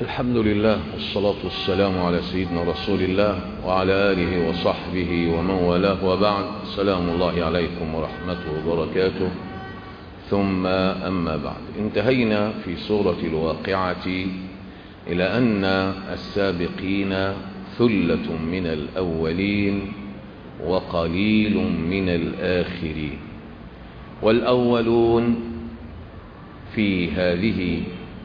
الحمد لله والصلاة والسلام على سيدنا رسول الله وعلى آله وصحبه ومن والاه، وبعد. سلام الله عليكم ورحمته وبركاته. ثم أما بعد، انتهينا في سورة الواقعة إلى أن السابقين ثلة من الأولين وقليل من الآخرين. والأولون في هذه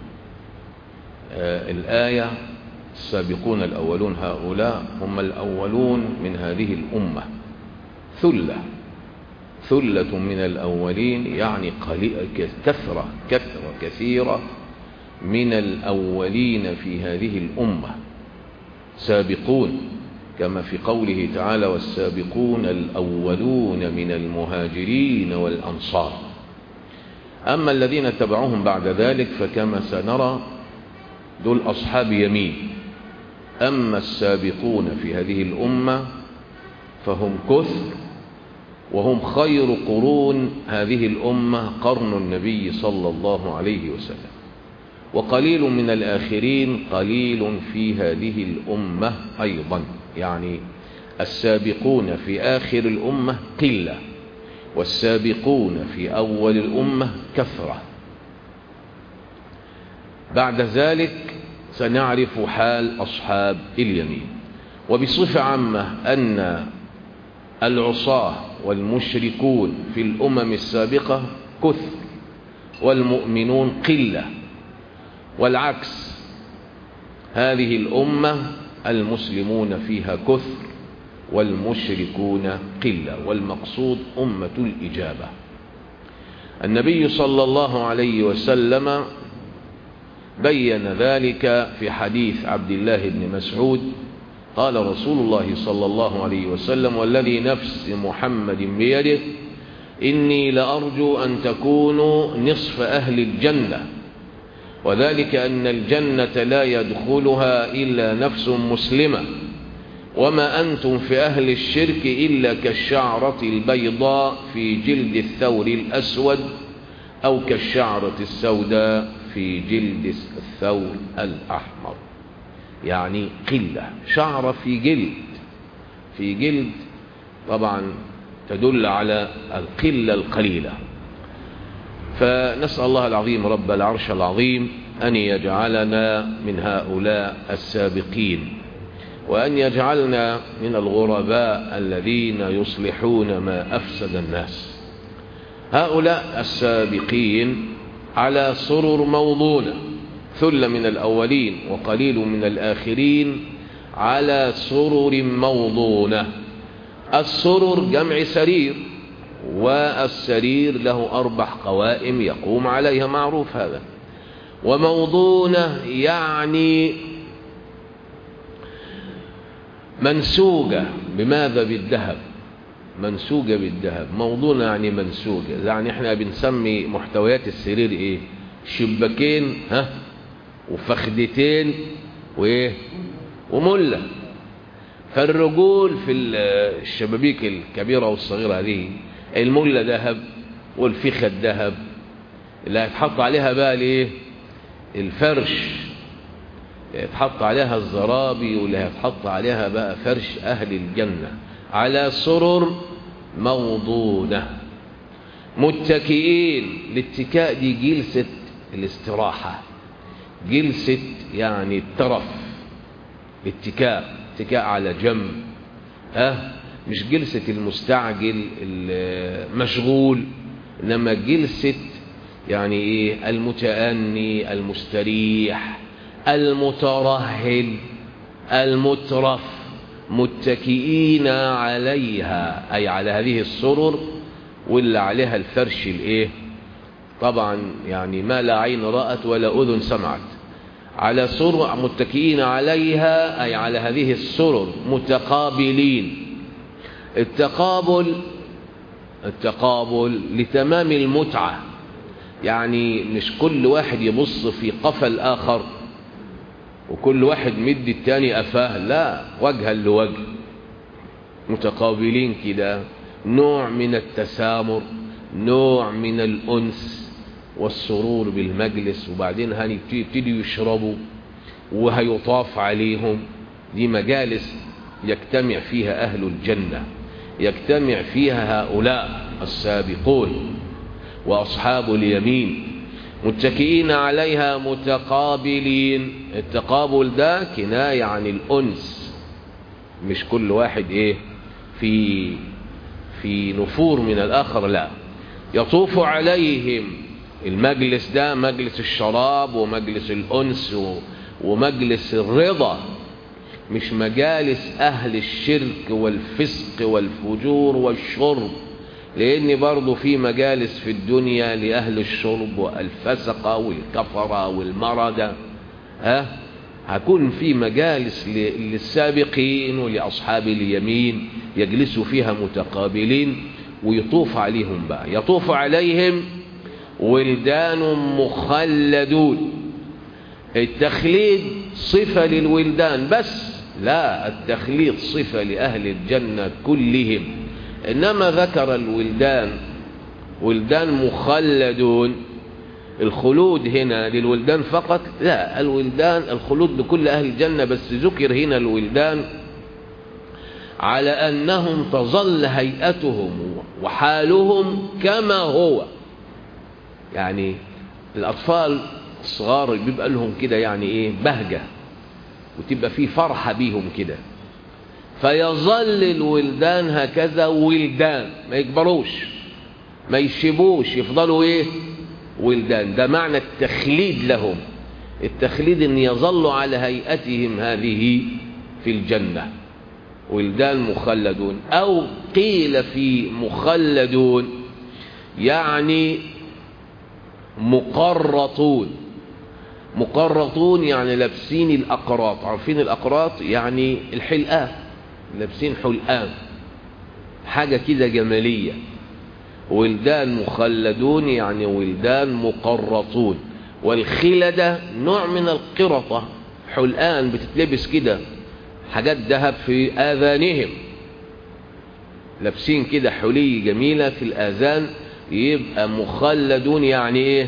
الآية السابقون الأولون، هؤلاء هم الأولون من هذه الأمة. ثلة من الأولين يعني كثيرة من الأولين في هذه الأمة سابقون، كما في قوله تعالى: والسابقون الأولون من المهاجرين والأنصار. أما الذين تبعوهم بعد ذلك فكما سنرى دول أصحاب يمين. أما السابقون في هذه الأمة فهم كثر، وهم خير قرون هذه الأمة قرن النبي صلى الله عليه وسلم. وقليل من الآخرين، قليل في هذه الأمة أيضا، يعني السابقون في آخر الأمة قلة، والسابقون في أول الأمة كثرة. بعد ذلك سنعرف حال أصحاب اليمين. وبصفة عامة أن العصاة والمشركون في الأمم السابقة كثر، والمؤمنون قلة، والعكس، هذه الأمة المسلمون فيها كثر والمشركون قلة، والمقصود أمة الإجابة. النبي صلى الله عليه وسلم بين ذلك في حديث عبد الله بن مسعود. قال رسول الله صلى الله عليه وسلم: والذي نفس محمد بيده إني لأرجو أن تكونوا نصف أهل الجنة، وذلك أن الجنة لا يدخلها إلا نفس مسلمة، وما أنتم في أهل الشرك إلا كالشعرة البيضاء في جلد الثور الأسود، أو كالشعرة السوداء في جلد الثور الأحمر. يعني قلة، شعرة في جلد طبعا تدل على القلة القليلة. فنسأل الله العظيم رب العرش العظيم أن يجعلنا من هؤلاء السابقين، وأن يجعلنا من الغرباء الذين يصلحون ما أفسد الناس. هؤلاء السابقين على سرر موضونة، ثلة من الأولين وقليل من الآخرين، على سرر موضونة. السرر جمع سرير، والسرير له 4 قوائم يقوم عليها، معروف هذا. وموضونة يعني منسوجة. بماذا؟ بالذهب. منسوجة بالذهب. موضونة يعني منسوجة. يعني احنا بنسمي محتويات السرير ايه؟ شباكين وفخدتين وملة. فالرجول في الشبابيك الكبيرة والصغيرة هذه الملة ذهب، والفخد ذهب، اللي هيتحط عليها بقى الايه؟ الفرش، يتحط عليها الزرابي، واللي هيتحط عليها بقى فرش أهل الجنة، على سرر موضونة متكئين. الاتكاء دي جلسة الاستراحة، جلسة يعني الترف. اتكاء على جنب، مش جلسة المستعجل المشغول، إنما جلسة يعني ايه؟ المتأني، المستريح، المترهل، المترف، متكئين عليها، أي على هذه السرر، واللي عليها الفرش الايه؟ طبعا يعني ما لا عين رأت ولا أذن سمعت. على سرر متكئين عليها، أي على هذه السرر متقابلين. التقابل لتمام المتعة، يعني مش كل واحد يبص في قفا الآخر وكل واحد مد التاني أفاه، لا، وجها لوجه، متقابلين كده، نوع من التسامر، نوع من الأنس والسرور بالمجلس. وبعدين هنبتدي يشربوا وهيطاف عليهم. دي مجالس يجتمع فيها أهل الجنة، يجتمع فيها هؤلاء السابقون وأصحاب اليمين متكئين عليها متقابلين. التقابل ده كناية عن الأنس، مش كل واحد في نفور من الآخر، لا، يطوف عليهم. المجلس ده مجلس الشراب ومجلس الأنس ومجلس الرضا، مش مجالس أهل الشرك والفسق والفجور والشرب، لأن برضو في مجالس في الدنيا لأهل الشرب والفسقة والكفرة والمردة. هكون في مجالس للسابقين ولأصحاب اليمين يجلسوا فيها متقابلين، ويطوف عليهم بقى. يطوف عليهم ولدان مخلدون. التخليد صفة للولدان بس، لا، التخليد صفة لأهل الجنة كلهم. إنما ذكر الولدان ولدان مخلدون، الخلود هنا للولدان فقط، لا، الولدان الخلود لكل أهل الجنة، بس ذكر هنا الولدان على أنهم تظل هيئتهم وحالهم كما هو. يعني الأطفال الصغار بيبقى لهم كده يعني بهجة، وتبقى فيه فرحة بيهم كده، فيظل الولدان هكذا ولدان، ما يكبروش ما يشبوش، يفضلوا ولدان. ده معنى التخليد لهم. التخليد ان يظلوا على هيئتهم هذه في الجنة، ولدان مخلدون. او قيل في مخلدون يعني مقرطون. مقرطون يعني لابسين الأقراط، عارفين الأقراط يعني الحلقان، لابسين حلقان، حاجة كده جمالية. ولدان مخلدون يعني ولدان مقرطون. والخلدة نوع من القرطة، حلقان بتتلبس كده، حاجات ذهب في آذانهم، لابسين كده حلي جميلة في الآذان. يبقى مخلدون يعني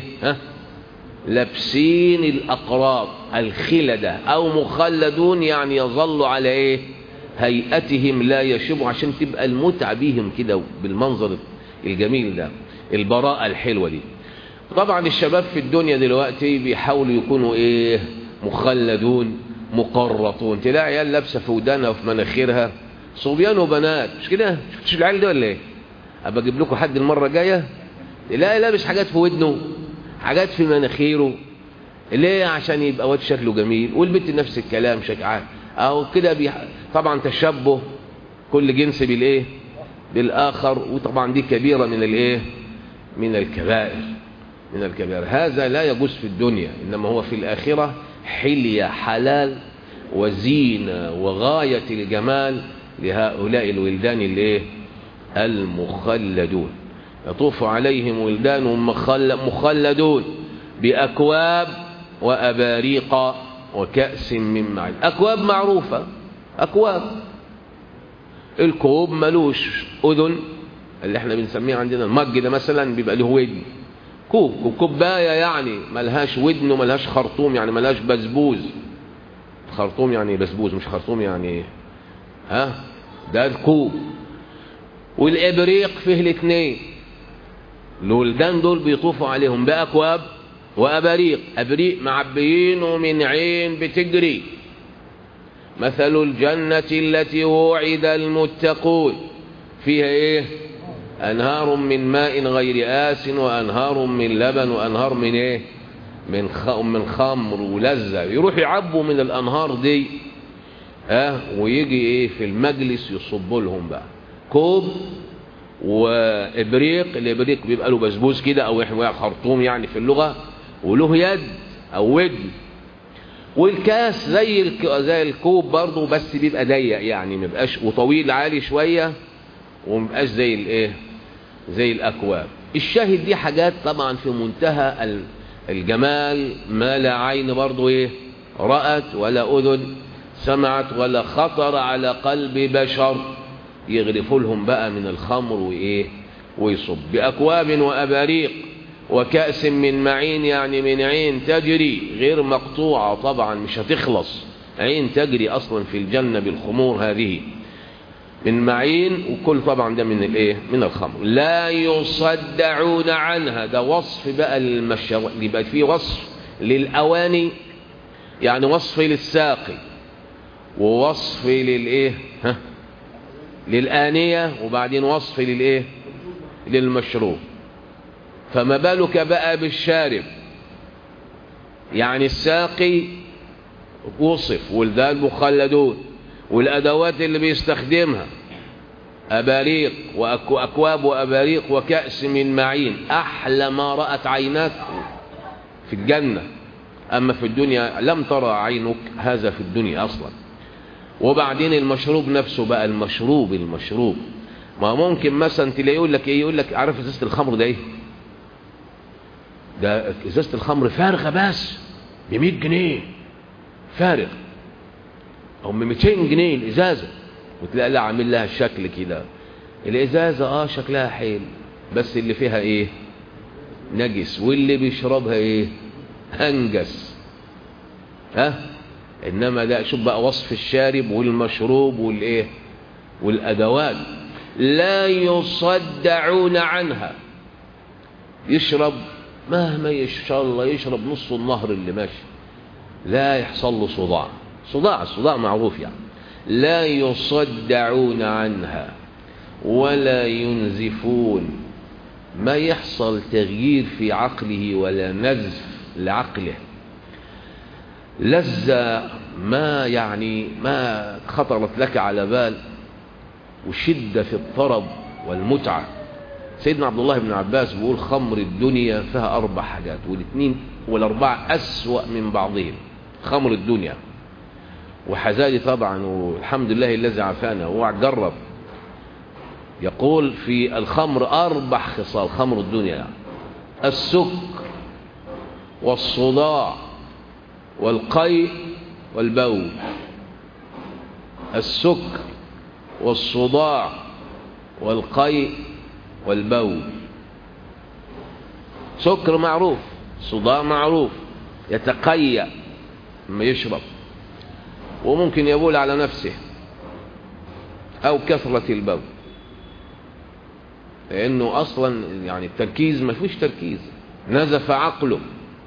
لابسين الأقراط الخلدة. أو مخلدون يعني يظل على هيئتهم لا يشبوا، عشان تبقى المتعة بيهم كده بالمنظر الجميل ده، البراءة الحلوة دي. طبعا الشباب في الدنيا دلوقتي بيحاولوا يكونوا مخلدون مقرطون. تلاقي عيال لابسه في ودانها وفي مناخيرها، صبيان وبنات، مش كده؟ شفتش العيال دي ولا ايه؟ ابقى اجيب لكم حد المره الجايه تلاقي لابس حاجات في ودنه، حاجات في مناخيره، ليه؟ عشان يبقى واد شكله جميل. والبنت نفس الكلام، شكعان او كده. طبعا تشبه كل جنس بالاخر، وطبعا دي كبيره من الكبائر. هذا لا يجوز في الدنيا، انما هو في الاخره حليه حلال وزينه وغايه الجمال لهؤلاء الولدان المخلدون. يطوف عليهم ولدان مخلدون بأكواب وأباريق وكأس من معين. أكواب معروفة، أكواب. الكوب ملوش أذن، اللي احنا بنسميه عندنا المج ده مثلا بيبقى له ودن. كوباية يعني ملهاش ودن وملهاش خرطوم، يعني ملهاش بسبوز. خرطوم يعني بسبوز، مش خرطوم يعني ده الكوب. والإبريق فيه الاثنين. الولدان دول بيطوفوا عليهم بأكواب وأباريق. أبريق معبيين ومن عين بتجري. مثل الجنة التي وعد المتقون فيها أنهار من ماء غير آس وأنهار من لبن وأنهار من من خمر ولذة. يروح يعبوا من الأنهار دي ويجي في المجلس يصب لهم بقى كوب وإبريق. الإبريق بيبقى له بسبوس كده أو خرطوم يعني في اللغة، وله يد أو ودن. والكاس زي الكوب برضه، بس بيبقى ضيق يعني، مبقاش وطويل عالي شوية، ومبقاش زي الأكواب. الشاهد دي حاجات طبعا في منتهى الجمال، ما لا عين برضه رأت ولا أذن سمعت ولا خطر على قلب بشر. يغرفوا لهم بقى من الخمر ويصب بأكواب وأباريق وكأس من معين يعني من عين تجري غير مقطوعة طبعا مش هتخلص، عين تجري أصلا في الجنة بالخمور هذه من معين، وكل طبعا ده من الايه؟ من الخمر. لا يصدعون عنها، ده وصف بقى يبقى فيه وصف للأواني، يعني وصف للساقي ووصف للايه للآنية، وبعدين وصف للايه؟ للمشروب. فما بالك بقى بالشارب؟ يعني الساقي وصف ولدان مخلدون، والأدوات اللي بيستخدمها أباريق وأكواب وأباريق وكأس من معين، أحلى ما رأت عيناك في الجنة، أما في الدنيا لم ترى عينك هذا في الدنيا أصلا. وبعدين المشروب نفسه بقى، المشروب ما ممكن مثلا تلاقيه يقول لك ايه؟ يقول لك عارف ازازة الخمر ده ايه؟ ده ازازة الخمر فارغة بس ب 100 جنيه فارغ، او ب 200 جنيه الازازة، وتلاقي لا عامل لها الشكل كده. الازازة شكلها حلو، بس اللي فيها ايه؟ نجس، واللي بيشربها ايه؟ انجس. انما ده شوف بقى وصف الشارب والمشروب والايه؟ والادوات. لا يصدعون عنها، يشرب مهما ان شاء الله يشرب نص النهر اللي ماشي لا يحصل له صداع. الصداع معروف يعني. لا يصدعون عنها ولا ينزفون، ما يحصل تغيير في عقله ولا نزف لعقله. لذة ما خطرت لك على بال، وشدة في الطرب والمتعة. سيدنا عبد الله بن عباس بيقول خمر الدنيا فيها 4 حاجات، والاثنين والأربعة أسوأ من بعضهم. خمر الدنيا وحزالي طبعا، والحمد لله الذي عافانا، هو جرب يقول في الخمر 4 خصال خمر الدنيا يعني: السكر والصداع والقيء والبول. السكر والصداع والقيء والبول. سكر معروف، صداع معروف، يتقيأ لما يشرب، وممكن يبول على نفسه، أو كثرة البول، لأنه أصلا يعني التركيز ما فيش تركيز، نزف عقله.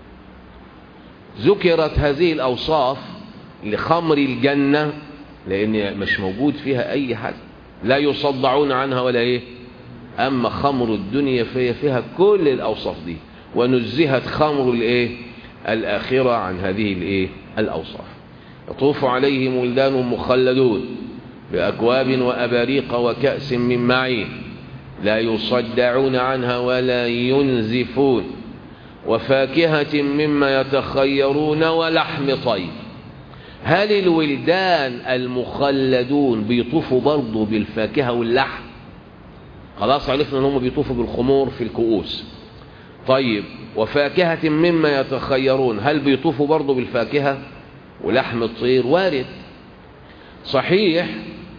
ذكرت هذه الأوصاف لخمر الجنة لأن مش موجود فيها أي حد، لا يصدعون عنها ولا إيه. أما خمر الدنيا فيها كل الأوصاف دي، ونزهت خمر الإيه؟ الآخرة عن هذه الإيه؟ الأوصاف. يطوف عليهم ولدان مخلدون بأكواب وأباريق وكأس من معين، لا يصدعون عنها ولا ينزفون، وفاكهة مما يتخيرون ولحم طير. هل الولدان المخلدون بيطوفوا برضو بالفاكهة واللحم؟ خلاص عرفنا انهم بيطوفوا بالخمور في الكؤوس. طيب وفاكهة مما يتخيرون، هل بيطوفوا برضو بالفاكهة ولحم الطير؟ وارد صحيح.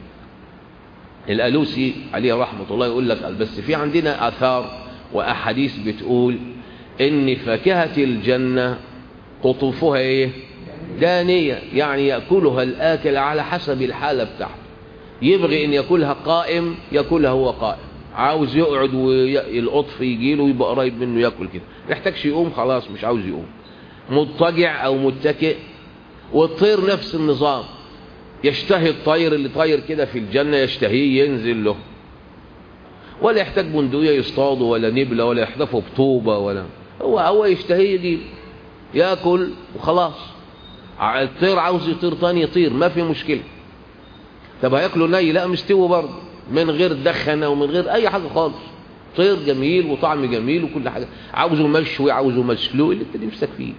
الألوسي عليه رحمة الله يقول لك بس في عندنا آثار وأحاديث بتقول إن فاكهة الجنة قطوفها إيه؟ دانية، يعني يأكلها الآكل على حسب الحالة بتاعته. يبغي إن يأكلها قائم يأكلها هو قائم، عاوز يقعد والقطف يجيله ويبقى قريب منه يأكل كده، يحتاجش يقوم خلاص مش عاوز يقوم، مضطجع أو متكئ. والطير نفس النظام، يشتهي الطير اللي طاير كده في الجنة يشتهيه ينزل له، ولا يحتاج بندقية يصطاده ولا نبلة ولا يحدفه بطوبة، ولا هو يشتهيه يجيب يأكل وخلاص. الطير عاوز يطير تاني يطير ما في مشكلة. طب هياكله ني؟ لا مستوي برضه من غير دخنة ومن غير أي حاجة خالص. طير جميل وطعم جميل وكل حاجة، عاوزه مشوي عاوزه مسلوق اللي انت نفسك فيه.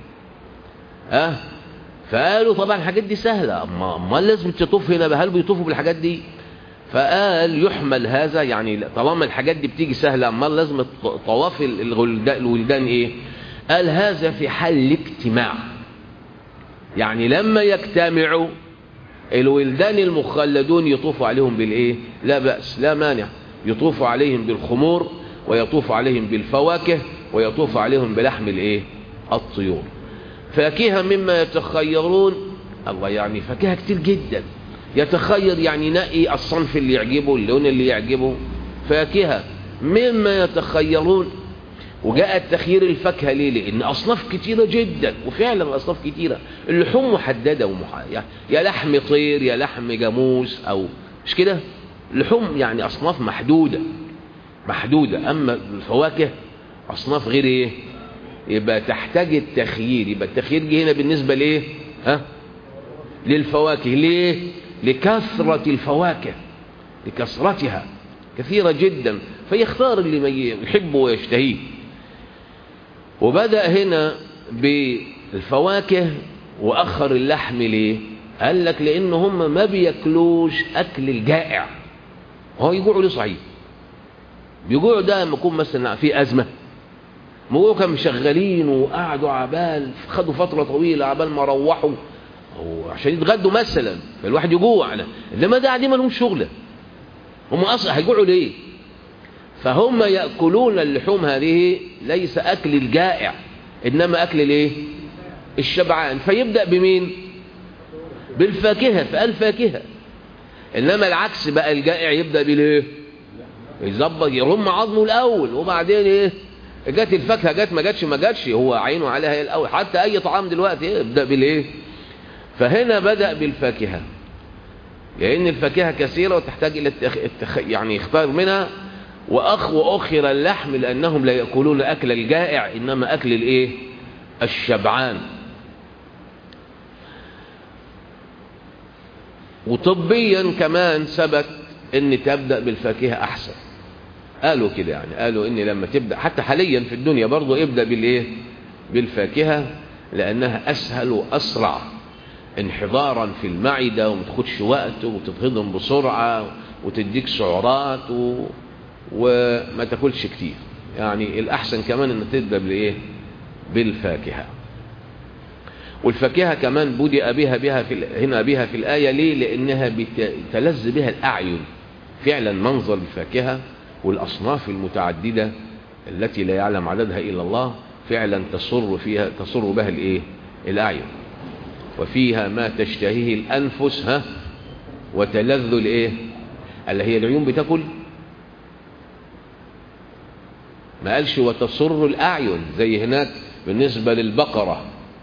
فقالوا طبعا الحاجات دي سهلة، ما لازم تطوف هنا، هل بيطوفوا بالحاجات دي؟ فقال يحمل هذا يعني طالما الحاجات دي بتيجي سهلة، ما لازم طواف الولدان ايه؟ قال هذا في حال الاجتماع، يعني لما يجتمعوا الولدان المخلدون يطوفوا عليهم بالايه؟ لا بأس لا مانع، يطوفوا عليهم بالخمور ويطوف عليهم بالفواكه ويطوف عليهم بلحم الايه؟ الطيور. فاكهة مما يتخيرون. الله، يعني فاكهة كتير جدا. يتخير يعني ينقي الصنف اللي يعجبه، اللون اللي يعجبه. فاكهة مما يتخيرون. وجاء التخيير الفاكهة ليه؟ لأن أصناف كتيرة جدا، وفعلا أصناف كتيرة. اللحوم محددة يا لحم طير يا لحم جاموس، أو مش كده؟ لحوم يعني أصناف محدودة. أما الفواكه أصناف غير إيه؟ يبقى تحتاج التخيير. يبقى التخيير جه هنا بالنسبة لإيه؟ للفواكه. ليه؟ لكثرة الفواكه، لكثرتها كثيرة جدا، فيختار اللي ما يحبه ويشتهيه. وبدأ هنا بالفواكه وأخر اللحم. ليه؟ قال لك لأن هم ما بيأكلوش أكل الجائع. هو يجوعوا ليه؟ صحيح بيجوعوا ده لما يكون مثلا في أزمة، موجوع كانوا شغالين وقعدوا عبال، خدوا فترة طويلة عبال ما روحوا عشان يتغدوا مثلا، فالواحد يجوع. انما ده قاعدين ما لهمش شغله، هم اصلا هيجوعوا ليه؟ فهم ياكلون اللحوم هذه ليس اكل الجائع، انما اكل الايه؟ الشبعان. فيبدا بمين؟ بالفاكهه. فقال فاكهه. انما العكس بقى، الجائع يبدا بالايه؟ يظبط يرم عظمه الاول، وبعدين ايه؟ جت الفاكهه، جت ما جاتش هو عينه عليها الاول. حتى اي طعام دلوقتي يبدا بالايه؟ فهنا بدأ بالفاكهة، لأن الفاكهة كثيرة وتحتاج إلى يعني يختار منها. وأخر اللحم لأنهم لا يأكلون أكل الجائع، إنما أكل الإيه؟ الشبعان. وطبيا كمان ثبت إن تبدأ بالفاكهة أحسن. قالوا كده، يعني قالوا إن لما تبدأ حتى حاليا في الدنيا برضو ابدأ بالإيه؟ بالفاكهة، لأنها أسهل وأسرع انحضارا في المعدة، وما تاخدش وقت، وتتهضم بسرعة، وتديك سعرات، وما تاكلش كتير. يعني الأحسن كمان أن تبدأ بالإيه؟ بالفاكهة. والفاكهة كمان بدأ بها هنا بها في الآية. ليه؟ لأنها تلذ بها الأعين. فعلا منظر الفاكهة والأصناف المتعددة التي لا يعلم عددها إلا الله فعلا تصر بها الإيه؟ الأعين. وفيها ما تشتهيه الأنفس وتلذ الإيه؟ اللي هي العيون بتاكل. ما قالش وتصر الأعين زي هناك بالنسبة للبقرة.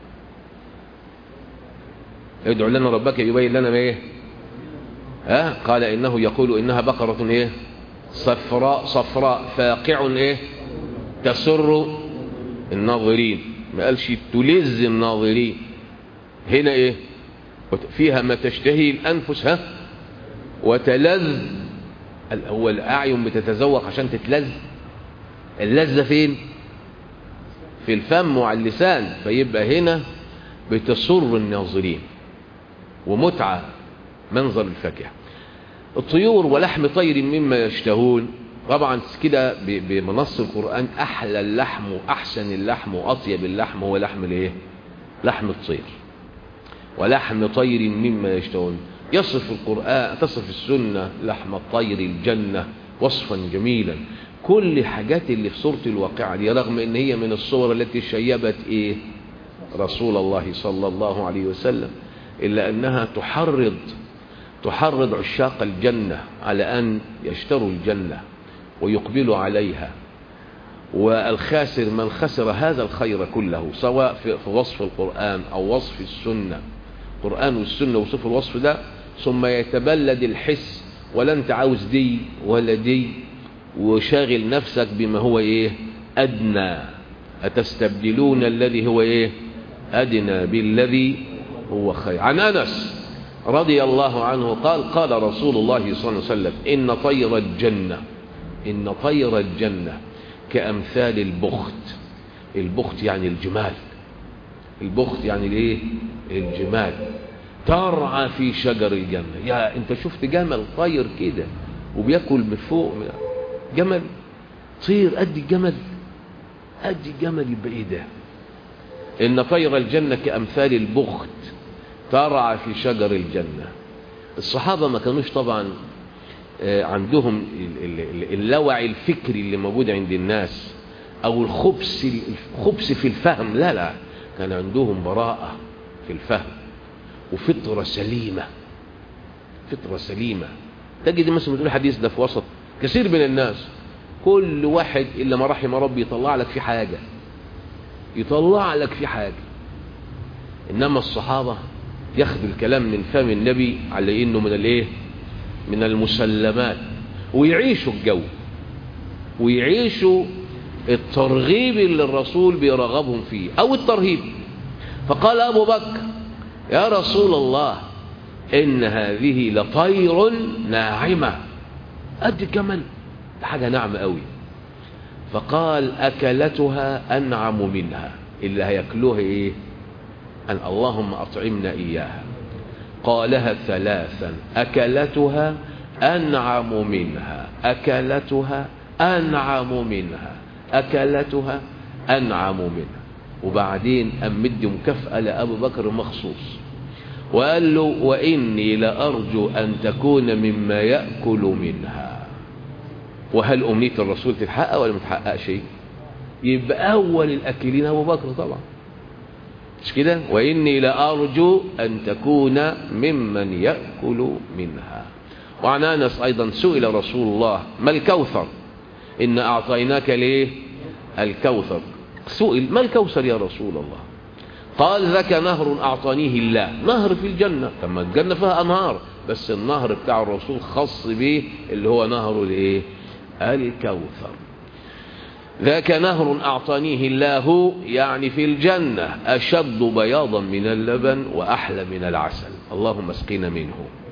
ادعو لنا ربك يبين لنا ما ايه؟ قال إنه يقول إنها بقرة ايه؟ صفراء فاقع ايه؟ تسر الناظرين. ما قالش تلذ الناظرين. هنا ايه؟ فيها ما تشتهي الأنفس وتلذ. هو الأعين بتتذوق عشان تتلذ. اللذة فين؟ في الفم وعلى اللسان. فيبقى هنا بتسر الناظرين ومتعة منظر الفاكهة. الطيور ولحم طير مما يشتهون. طبعا كده بمنص القرآن أحلى اللحم وأحسن اللحم وأطيب اللحم هو لحم الايه؟ لحم الطير. ولحم طير مما يشتهون. يصف القرآن، تصف السنة لحم الطير الجنة وصفا جميلا. كل حاجات اللي في سورة الواقعة دي، رغم ان هي من الصور التي شيبت ايه؟ رسول الله صلى الله عليه وسلم، إلا أنها تحرض عشاق الجنة على أن يشتروا الجنة ويقبلوا عليها. والخاسر من خسر هذا الخير كله، سواء في وصف القرآن أو وصف السنة. القرآن والسنة وصف الوصف ده، ثم يتبلد الحس ولا انت عاوز دي ولا دي، وشاغل نفسك بما هو ايه؟ أدنى. أتستبدلون الذي هو ايه؟ أدنى بالذي هو خير. عن أنس رضي الله عنه قال رسول الله صلى الله عليه وسلم إن طير الجنة كأمثال البخت. البخت يعني الجمال. البخت يعني الايه؟ الجمال. ترعى في شجر الجنة. يا انت شفت جمل طير كده وبياكل من فوق؟ جمل طير قد الجمل يبقى ايه ده؟ إن طير الجنة كأمثال البخت ترعى في شجر الجنة. الصحابة ما كانوش طبعا عندهم اللاوعي الفكري اللي موجود عند الناس، أو الخبث في الفهم، لا لا، كان عندهم براءة في الفهم وفطرة سليمة، فطرة سليمة. تجد مثلا بتقول الحديث ده في وسط كثير من الناس، كل واحد إلا ما رحم ربي يطلع لك في حاجة، يطلع لك في حاجة. إنما الصحابة ياخدوا الكلام من فم النبي على إنه من الإيه؟ من المسلمات، ويعيشوا الجو ويعيشوا الترغيب اللي الرسول بيرغبهم فيه أو الترهيب. فقال أبو بكر: يا رسول الله، إن هذه لطير ناعمة، قد الجمل، ده حاجة ناعمة قوي. فقال: أكلتها أنعم منها، اللي هيأكلوها إيه؟ أن اللهم أطعمنا إياها. قالها ثلاثا: أكلتها أنعم منها، أكلتها أنعم منها، أكلتها أنعم منها. وبعدين أمد مكافأة لأبو بكر مخصوص وقال له: وإني لأرجو أن تكون مما يأكل منها. وهل أمنية الرسول تتحقق ولا متحقق شيء؟ يبقى أول الأكلين أبو بكر طبعا، مش كده؟ وإني لأرجو أن تكون ممن يأكل منها. وعن أنس أيضا سئل رسول الله: ما الكوثر؟ إن أعطيناك ليه الكوثر. سئل: ما الكوثر يا رسول الله؟ قال: ذاك نهر أعطانيه الله. نهر في الجنة، لما الجنة فيها أنهار، بس النهر بتاع الرسول خاص به اللي هو نهر الايه؟ الكوثر. ذاك نهر أعطانيه الله، يعني في الجنة، أشد بياضا من اللبن وأحلى من العسل، اللهم اسقنا منه.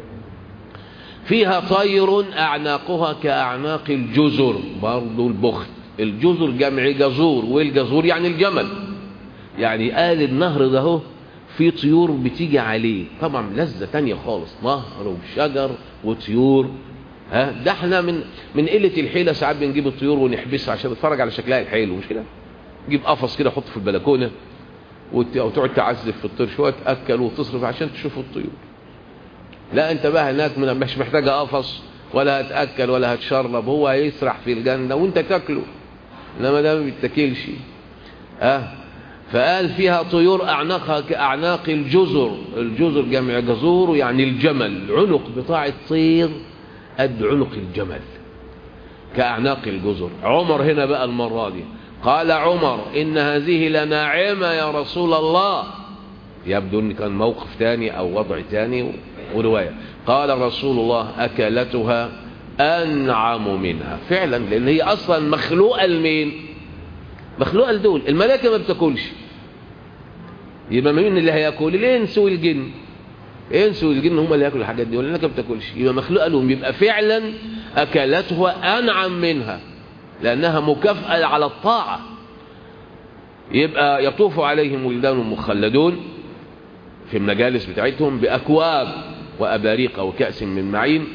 فيها طير أعناقها كأعناق الجزر، برضو البخت، الجزر جمع جزور، والجزور يعني الجمل. يعني قال النهر ده هو في طيور بتيجي عليه، طبعا لذة تانية خالص، نهر وشجر وطيور. ده احنا من قلة الحيلة ساعات بنجيب الطيور ونحبسها عشان نتفرج على شكلها الحلو، مش كده؟ نجيب قفص كده حطه في البلكونة وتقعد تعزف في الطير شوية، تأكل وتصرف عشان تشوف الطيور. لا، انت بقى هناك مش محتاجة قفص ولا هتأكل ولا هتشرب، هو هيسرح في الجنة وانت تاكله، انما ده ما بيتاكلش. فقال: فيها طيور أعناقها كأعناق الجزر، الجزر جمع جزور يعني الجمل، عنق بتاع الطير قد عنق الجمل كأعناق الجزر. عمر هنا بقى المرة دي قال عمر: إن هذه لناعمة يا رسول الله. يبدو أن كان موقف تاني أو وضع تاني ورواية. قال رسول الله: أكلتها أنعم منها، فعلا، لأن هي أصلا مخلوقة لمين؟ مخلوقة لدول. الملائكة ما بتاكلش، يبقى مين اللي هياكل؟ الإنس والجن. الإنس والجن هم اللي ياكلوا الحاجات دي، والملائكة ما بتاكلش، يبقى مخلوقة لهم. يبقى فعلا أكلتها أنعم منها، لأنها مكافأة على الطاعة. يبقى يطوف عليهم ولدان مخلدون في المجالس بتاعتهم بأكواب وأباريق وكأس من معين،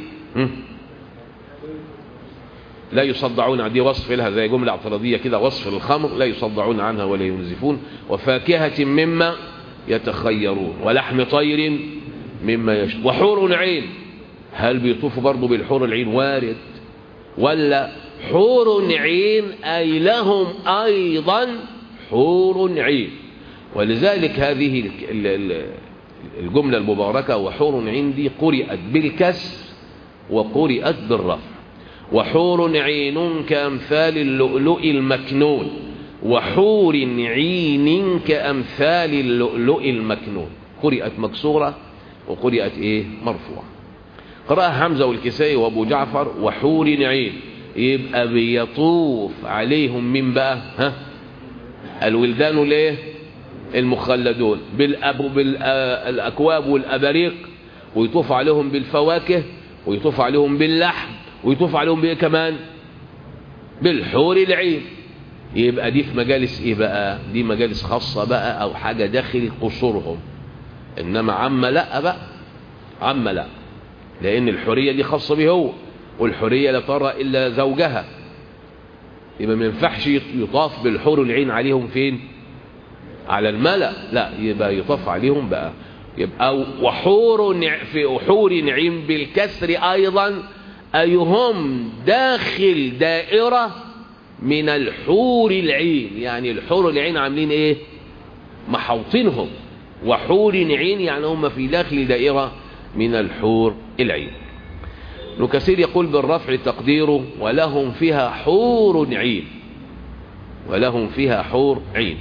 لا يصدعون، دي وصف لها زي جملة اعتراضية كده، وصف للخمر، لا يصدعون عنها ولا ينزفون، وفاكهة مما يتخيرون، ولحم طير مما يشتهون، وحور عين. هل بيطوفوا برضو بالحور العين؟ وارد. ولا حور عين أي لهم أيضا حور عين. ولذلك هذه الجملة المباركة وحور عين دي قرئت بالكسر وقرئت بالرفع. وحور عين كأمثال اللؤلؤ المكنون، وحور عين كأمثال اللؤلؤ المكنون، قرئت مكسورة وقرئت ايه؟ مرفوعة. قرأها حمزة والكسائي وابو جعفر وحور عين. يبقى بيطوف عليهم من بقى الولدان الايه؟ المخلدون بالأكواب والأباريق، ويطوف عليهم بالفواكه، ويطوف عليهم باللحم، ويطوف عليهم بايه كمان؟ بالحور العين. يبقى دي في مجالس ايه بقى؟ دي مجالس خاصة بقى او حاجة داخل قصورهم. انما عامة لا بقى، عامة لا، لان الحورية دي خاصة به هو، والحورية لا ترى الا زوجها. يبقى ما ينفعش يطاف بالحور العين عليهم فين؟ على الملأ، لا، يبقى يطاف عليهم بقى. يبقى في حور عين بالكسر ايضا، أي هم داخل دائرة من الحور العين. يعني الحور العين عاملين ايه؟ محوطينهم، وحور عين يعني هم في داخل دائرة من الحور العين. ابن كثير يقول بالرفع تقديره ولهم فيها حور عين، ولهم فيها حور عين.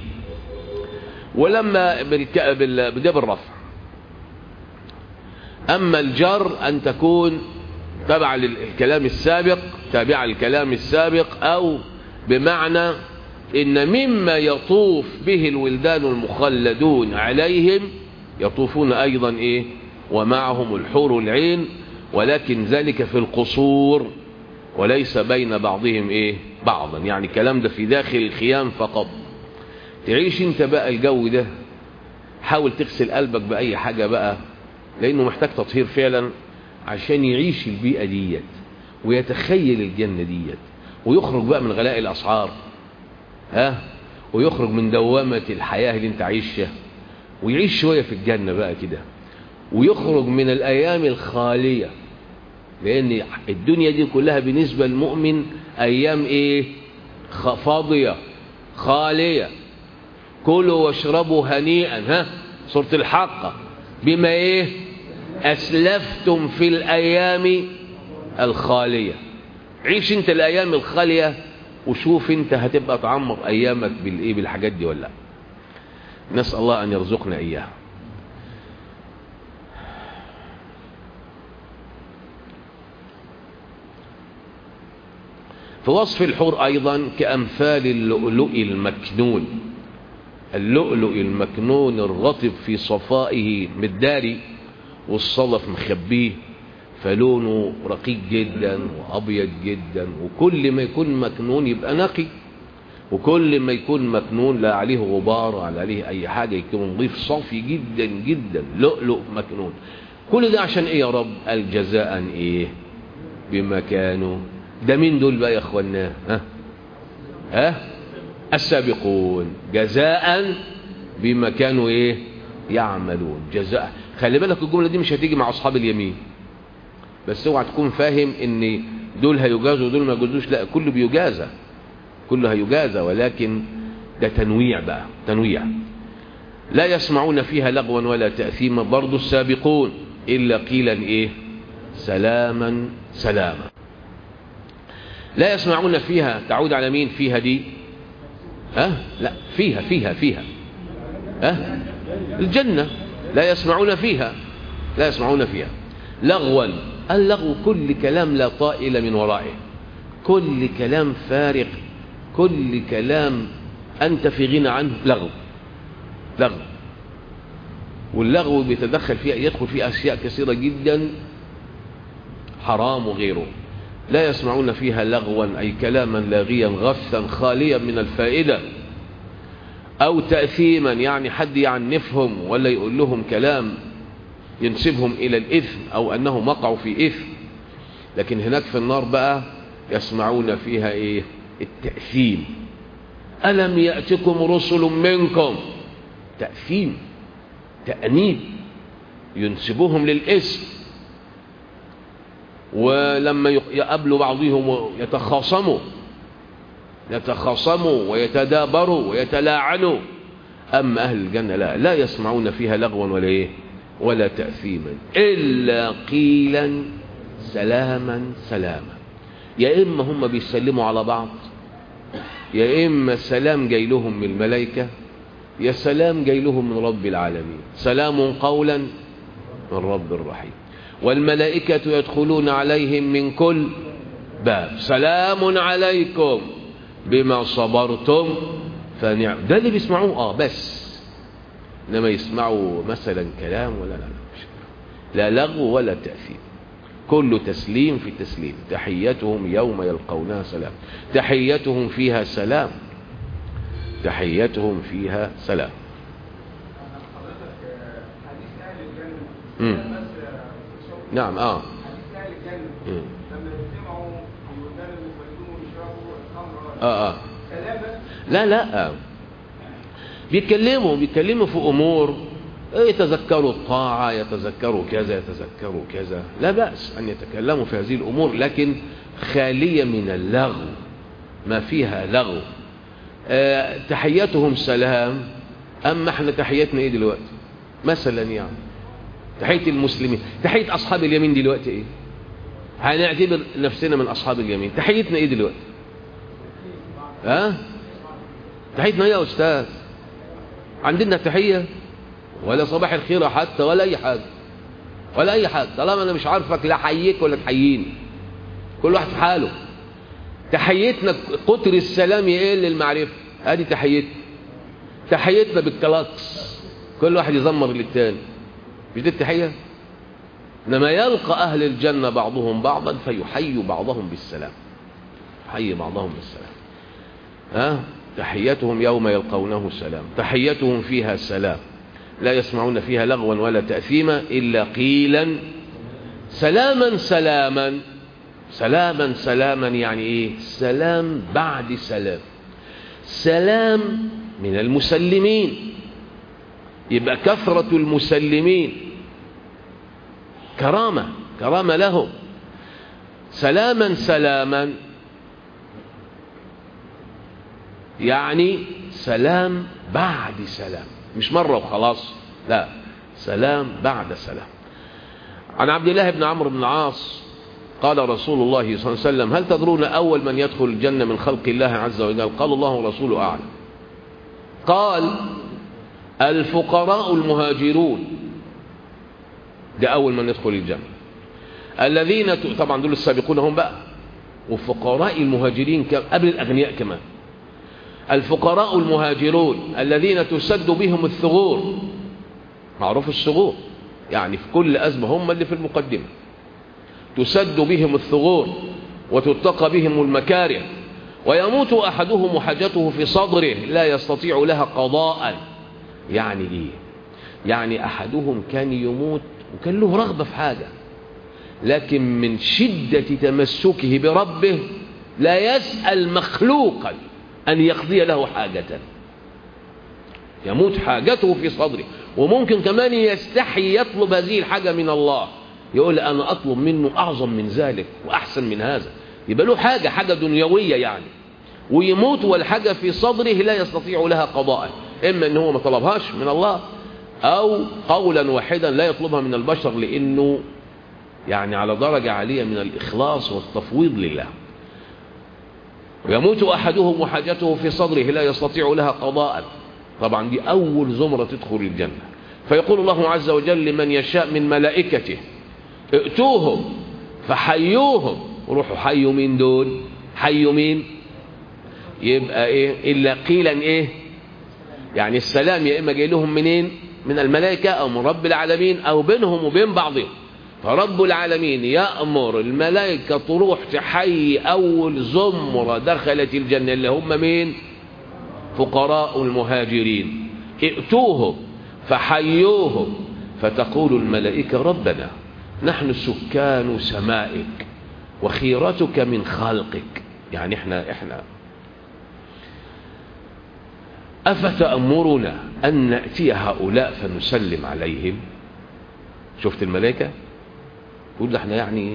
ولما بدأ بالرفع. أما الجر أن تكون تابعة للكلام السابق، تابعة للكلام السابق، أو بمعنى إن مما يطوف به الولدان المخلدون عليهم يطوفون أيضا إيه؟ ومعهم الحور العين، ولكن ذلك في القصور وليس بين بعضهم إيه؟ بعضا. يعني الكلام ده في داخل الخيام فقط. تعيش انت بقى الجو ده، حاول تغسل قلبك بأي حاجة بقى، لأنه محتاج تطهير فعلا عشان يعيش البيئة ديت ويتخيل الجنة ديت، ويخرج بقى من غلاء الأسعار، ويخرج من دوامة الحياة اللي انت عايشها، ويعيش شوية في الجنة بقى كده، ويخرج من الأيام الخالية. لأن الدنيا دي كلها بالنسبة للمؤمن أيام إيه؟ فاضية خالية. كلوا واشربوا هنيئا، سورة الحاقة، بما إيه؟ أسلفتم في الأيام الخالية. عيش انت الأيام الخالية وشوف انت هتبقى تعمر أيامك بالإيه؟ بالحاجات دي ولا لا. نسأل الله أن يرزقنا إياها. في وصف الحور أيضا كأمثال اللؤلؤ المكنون. اللؤلؤ المكنون الرطب في صفائه مداري والصلف مخبيه، فلونه رقيق جدا وأبيض جدا. وكل ما يكون مكنون يبقى نقي، وكل ما يكون مكنون لا عليه غبار ولا عليه أي حاجة يكون نظيف صافي جدا جدا. لؤلؤ مكنون. كل ده عشان إيه يا رب؟ الجزاء إيه؟ بما كانوا. ده مين دول بقى يا أخوانا؟ السابقون. جزاء بما كانوا إيه؟ يعملون. جزاء. خلي بالك الجملة دي مش هتيجي مع أصحاب اليمين، بس اوعى تكون فاهم ان دول هيجازوا ودول ما يجازوش. لا، كله بيجازى، كله هيجازى، ولكن ده تنويع بقى، تنويع. لا يسمعون فيها لغوا ولا تأثيما. برضو السابقون إلا قيلا إيه؟ سلاما سلاما. لا يسمعون فيها تعود على مين فيها دي؟ لا، فيها الجنة. لا يسمعون فيها، لا يسمعون فيها لغوا. اللغو كل كلام لا طائل من ورائه، كل كلام فارغ، كل كلام أنت في غنى عنه لغو. واللغو بيتدخل فيه، يدخل فيه أشياء كثيرة جدا حرام وغيره. لا يسمعون فيها لغوا أي كلاما لاغيا غثا خاليا من الفائدة، أو تأثيما يعني حد يعنفهم ولا يقول لهم كلام ينسبهم إلى الإثم أو أنهم وقعوا في إثم. لكن هناك في النار بقى يسمعون فيها إيه؟ التأثيم. ألم يأتكم رسل منكم؟ تأثيم، تأنيب، ينسبوهم للإثم. ولما يقابلوا بعضهم يتخاصموا ويتدابروا ويتلاعنوا. أما أهل الجنة لا يسمعون فيها لغوا ولا إيه؟ ولا تأثيما إلا قيلا سلاما سلاما. يا إما هم بيسلموا على بعض، يا إما سلام جاي لهم من الملائكة، يا سلام جاي لهم من رب العالمين. سلام قولا من رب الرحيم. والملائكة يدخلون عليهم من كل باب سلام عليكم بما صبرتم فنعم. ده اللي بيسمعوه بس. إنما يسمعوا مثلا كلام لا لغو ولا تأثير، كل تسليم في تسليم. تحيتهم يوم يلقونها سلام. تحيتهم فيها سلام، تحيتهم فيها سلام. نعم. لا بيتكلموا في أمور يتذكروا الطاعة، يتذكروا كذا، يتذكروا كذا. لا بأس أن يتكلموا في هذه الأمور، لكن خالية من اللغو ما فيها لغو. تحياتهم سلام. أما احنا تحياتنا ايه دلوقتي مثلا؟ يعني تحية المسلمين، تحية أصحاب اليمين دلوقتي ايه؟ هنعتبر نفسنا من أصحاب اليمين، تحيتنا ايه دلوقتي؟ تحيتنا ايه يا أستاذ؟ عندنا تحية ولا صباح الخير حتى ولا أي حاجة ولا أي حاجة؟ طالما أنا مش عارفك لا حييك ولا تحييني، كل واحد في حاله. تحيتنا قطر السلام يقل للمعرفة، ادي تحيتنا. تحيتنا بالكلاكس، كل واحد يزمر للتاني، مش دي التحية؟ انما يلقى اهل الجنة بعضهم بعضا فيحيي بعضهم بالسلام، يحيي بعضهم بالسلام. تحيتهم يوم يلقونه سلام، تحيتهم فيها سلام، لا يسمعون فيها لغوا ولا تأثيما إلا قيلا سلاما سلاما. سلاما سلاما يعني ايه؟ سلام بعد سلام، سلام من المسلمين، يبقى كثرة المسلمين كرامة لهم. سلاما سلاما يعني سلام بعد سلام، مش مرة وخلاص، لا، سلام بعد سلام. عن عبد الله بن عمرو بن العاص قال رسول الله صلى الله عليه وسلم: هل تدرون أول من يدخل الجنة من خلق الله عز وجل؟ قال: الله ورسوله أعلم. قال: الفقراء المهاجرون، ده أول من يدخل الجنة. الذين طبعا دول السابقون هم بقى، وفقراء المهاجرين قبل الأغنياء كمان. الفقراء المهاجرون الذين تسد بهم الثغور، معروف الثغور يعني في كل أزمة هم اللي في المقدمة، تسد بهم الثغور وتتقى بهم المكاره، ويموت أحدهم وحاجته في صدره لا يستطيع لها قضاء. يعني إيه؟ يعني أحدهم كان يموت وكان له رغبة في حاجة، لكن من شدة تمسكه بربه لا يسأل مخلوقا أن يقضي له حاجة، يموت حاجته في صدره، وممكن كمان يستحي يطلب هذه الحاجة من الله، يقول أنا أطلب منه أعظم من ذلك وأحسن من هذا، يبقى له حاجة دنيوية يعني، ويموت والحاجة في صدره لا يستطيع لها قضاء، إما أنه هو ما طلبهاش من الله، أو قولا واحدا لا يطلبها من البشر، لأنه يعني على درجة عالية من الإخلاص والتفويض لله. ويموت أحدهم وحاجته في صدره لا يستطيع لها قضاء. طبعا دي أول زمرة تدخل الجنة. فيقول الله عز وجل لمن يشاء من ملائكته: ائتوهم فحيوهم. روحوا حيوا مين دول؟ حيوا مين؟ يبقى ايه؟ إلا قيلا ايه؟ يعني السلام يا إما جاي لهم منين؟ من الملائكة أو من رب العالمين أو بينهم وبين بعضهم. فرب العالمين يأمر الملائكة تروح تحيي أول زمرة دخلت الجنة اللي هم مين؟ فقراء المهاجرين. ائتوهم فحيوهم، فتقول الملائكة: ربنا نحن سكان سمائك وخيرتك من خلقك. يعني احنا أفتأمرنا أن نأتي هؤلاء فنسلم عليهم؟ شفت الملائكة يقول احنا يعني.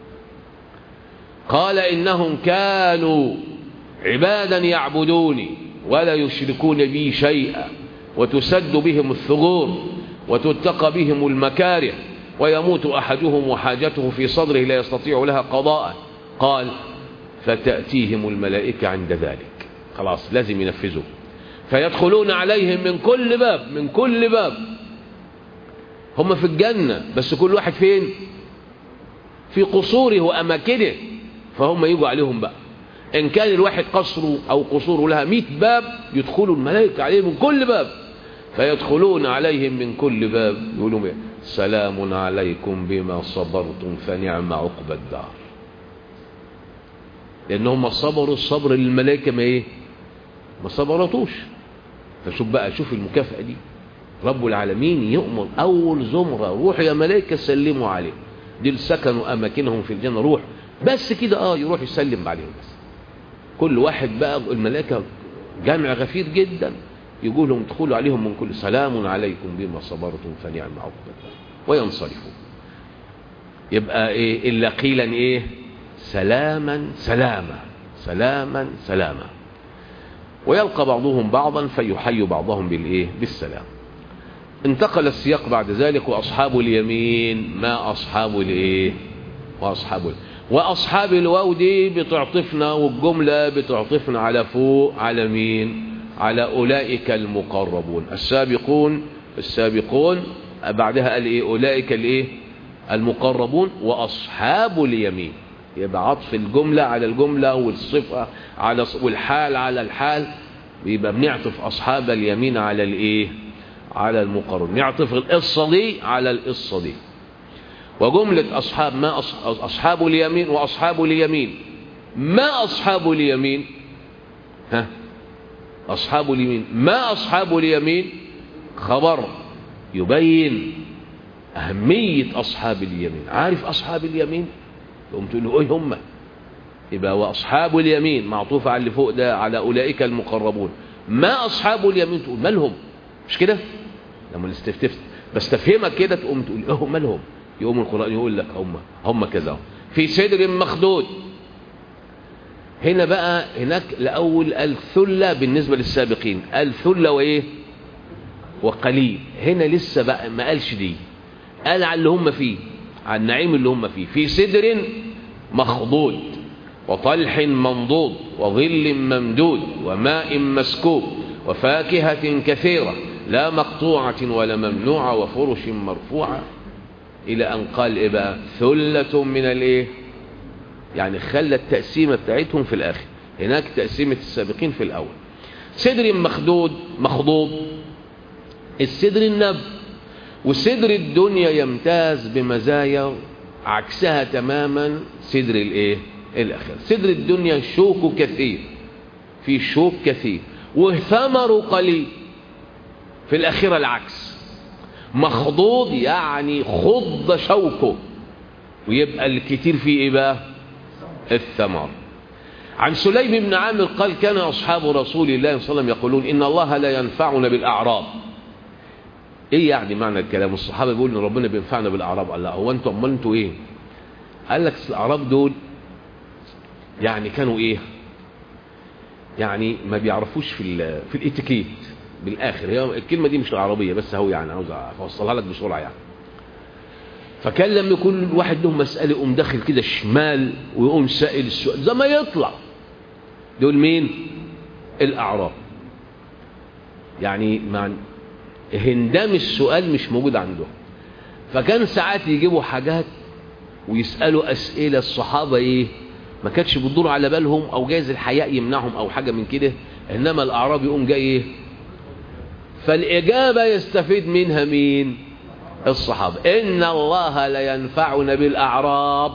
قال: إنهم كانوا عبادا يعبدوني ولا يشركون بي شيئا، وتسد بهم الثغور وتتقى بهم المكاره، ويموت أحدهم وحاجته في صدره لا يستطيع لها قضاء. قال: فتأتيهم الملائكة عند ذلك، خلاص لازم ينفذوا، فيدخلون عليهم من كل باب، من كل باب. هم في الجنة بس كل واحد فين؟ في قصوره وأماكنه، فهم يجوا عليهم بقى. إن كان الواحد قصره أو قصوره لها 100 باب، يدخلوا الملائكة عليهم من كل باب، فيدخلون عليهم من كل باب يقولون: سلام عليكم بما صبرتم فنعم عقبى الدار. لأنهم صبروا الصبر للملائكة ما صبرتوش. فشوف بقى، شوف المكافأة دي، رب العالمين يؤمر أول زمرة: روحوا يا ملائكة سلموا عليه، دي سكنوا أماكنهم في الجنة، روح بس كده يروح يسلم عليهم بس. كل واحد بقى الملائكة جامع غفير جدا، يقول لهم ادخلوا عليهم من كل سلام عليكم بما صبرتم فنعم عقبى الدار، وينصرفوا. يبقى ايه؟ إلا قيلا ايه؟ سلاما سلاما، سلاما سلاما، ويلقى بعضهم بعضا فيحيي بعضهم بالسلام. انتقل السياق بعد ذلك: وأصحاب اليمين ما أصحاب وأصحاب الواو دي بتعطفنا، والجملة بتعطفنا على فوق، على مين؟ على أولئك المقربون السابقون بعدها قال أولئك المقربون وأصحاب اليمين. يبقى عطف الجملة على الجملة والصفة والحال على الحال، يبقى بنعطف أصحاب اليمين على المقربون، نعطف القصة دي على القصة دي. وجملة أصحاب ما أصحاب اليمين وأصحاب اليمين ما أصحاب اليمين، أصحاب اليمين ما أصحاب اليمين خبر يبين أهمية أصحاب اليمين. عارف أصحاب اليمين تقوم تقول له إيه هم؟ يبقى وأصحاب اليمين معطوف على اللي فوق ده على أولئك المقربون. ما أصحاب اليمين تقول مالهم، مش كده؟ لما بستفهمك كده تقوم تقول إيه هم مالهم؟ يقوم القرآن يقول لك هم كذا في سدر مخدود. هنا بقى هناك الأول الثلة بالنسبة للسابقين، الثلة وقليل. هنا لسه بقى ما قالش دي، قال على اللي هم فيه، على النعيم اللي هم فيه. في سدر مخضود وطلح منضود وظل ممدود وماء مسكوب وفاكهة كثيرة لا مقطوعة ولا ممنوعة وفرش مرفوعة، إلى أن قال بقى ثلة من يعني خلى التقسيمة بتاعتهم في الآخر. هناك تقسيمة السابقين في الأول. سدر مخضوض السدر النب، وسدر الدنيا يمتاز بمزايا عكسها تماما سدر الآخر. سدر الدنيا شوك كثير، في شوك كثير، وثمر قليل. في الآخرة العكس، مخضوض يعني خض شوكه، ويبقى الكثير فيه بقى الثمر. عن سليم بن عامر قال: كان أصحاب رسول الله صلى الله عليه وسلم يقولون إن الله لا ينفعنا بالأعراب. ايه يعني معنى الكلام؟ الصحابة بيقولوا ان ربنا بينفعنا بالأعراب. قال لا، هو انتوا ايه؟ قال لك الأعراب دول يعني كانوا يعني ما بيعرفوش في الاتيكيت. بالاخر هي الكلمة دي مش العربية بس، هو يعني عاوز اوصلها لك بسرعة يعني. فكان لما يكون واحد له مسألة يقوم داخل كده شمال ويقوم سائل السؤال زي ما يطلع. دول مين؟ الأعراب. يعني هندام السؤال مش موجود عندهم. فكان ساعات يجيبوا حاجات ويسألوا أسئلة الصحابة ما كانتش بتدور على بالهم، أو جايز الحياء يمنعهم أو حاجة من كده، إنما الأعراب يقوم جاي فالإجابة يستفيد منها مين؟ الصحابة. إن الله لا ينفعنا بالأعراب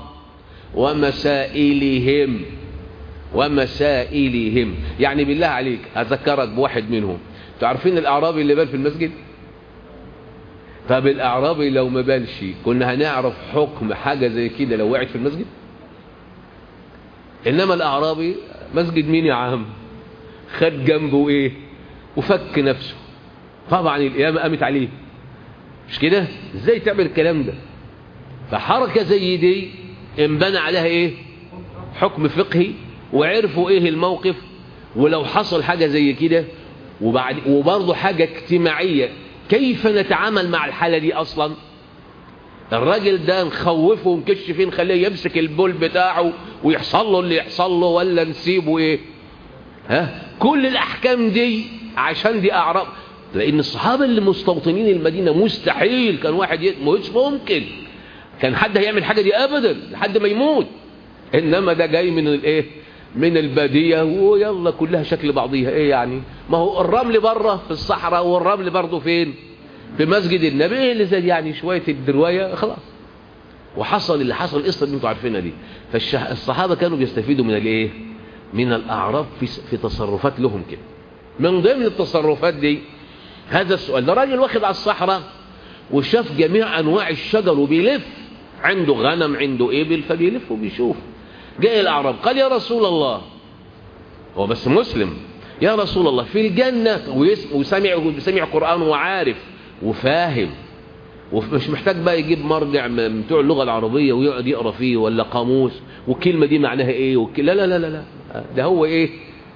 ومسائلهم. يعني بالله عليك أذكرك بواحد منهم. تعرفين الأعرابي اللي بال في المسجد؟ طب الأعرابي لو ما بالش كنا هنعرف حكم حاجة زي كده لو وقعت في المسجد؟ إنما الأعرابي مسجد مين يا عم؟ خد جنبه وفك نفسه. طبعا القيامة قامت عليه، مش كده؟ ازاي تعمل الكلام ده؟ فحركة زي دي انبنى عليها حكم فقهي، وعرفوا الموقف، ولو حصل حاجة زي كده وبرضه حاجة اجتماعية كيف نتعامل مع الحالة دي أصلا؟ الراجل ده نخوفه ونكش فيه، نخليه يمسك البول بتاعه ويحصل له اللي يحصل له، ولا نسيبه كل الأحكام دي عشان دي أعراب. لأن الصحابة اللي مستوطنين المدينة مستحيل كان واحد مش ممكن كان حد هيعمل حاجة دي أبدا لحد ما يموت. إنما ده جاي من البادية ويلا كلها شكل بعضيها. يعني ما هو الرمل بره في الصحراء، والرمل برضه فين؟ في مسجد النبي. اللي زي يعني شوية الدرواية خلاص، وحصل اللي حصل. القصة اللي انتوا عارفينها دي. فالصحابة كانوا بيستفيدوا من الأعراب في تصرفات لهم كده. من ضمن التصرفات دي هذا السؤال. ده راجل واخد على الصحراء وشاف جميع أنواع الشجر وبيلف، عنده غنم عنده إبل فبيلف وبيشوف. جاء الأعراب قال: يا رسول الله، هو بس مسلم، يا رسول الله في الجنة، وسمع قرآن وعارف وفاهم، ومش محتاج بقى يجيب مرجع من بتوع اللغة العربية ويقعد يقرأ فيه ولا قاموس والكلمة دي معناها ايه لا لا لا لا، ده هو ايه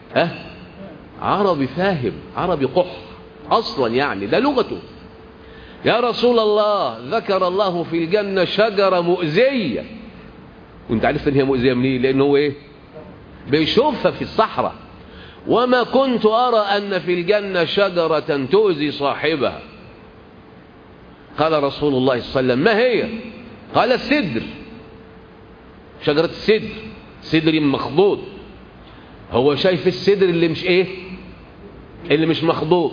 عربي فاهم، عربي قح اصلا، يعني ده لغته. يا رسول الله ذكر الله في الجنة شجرة مؤذية، وانت عارف ان هي مؤذية منين؟ لانه هو ايه بيشوفها في الصحراء. وما كنت ارى ان في الجنة شجرة تؤذي صاحبها. قال رسول الله صلى الله عليه وسلم ما هي؟ قال السدر، شجرة السدر، سدر مخضوض. هو شايف السدر اللي مش ايه، اللي مش مخضوض،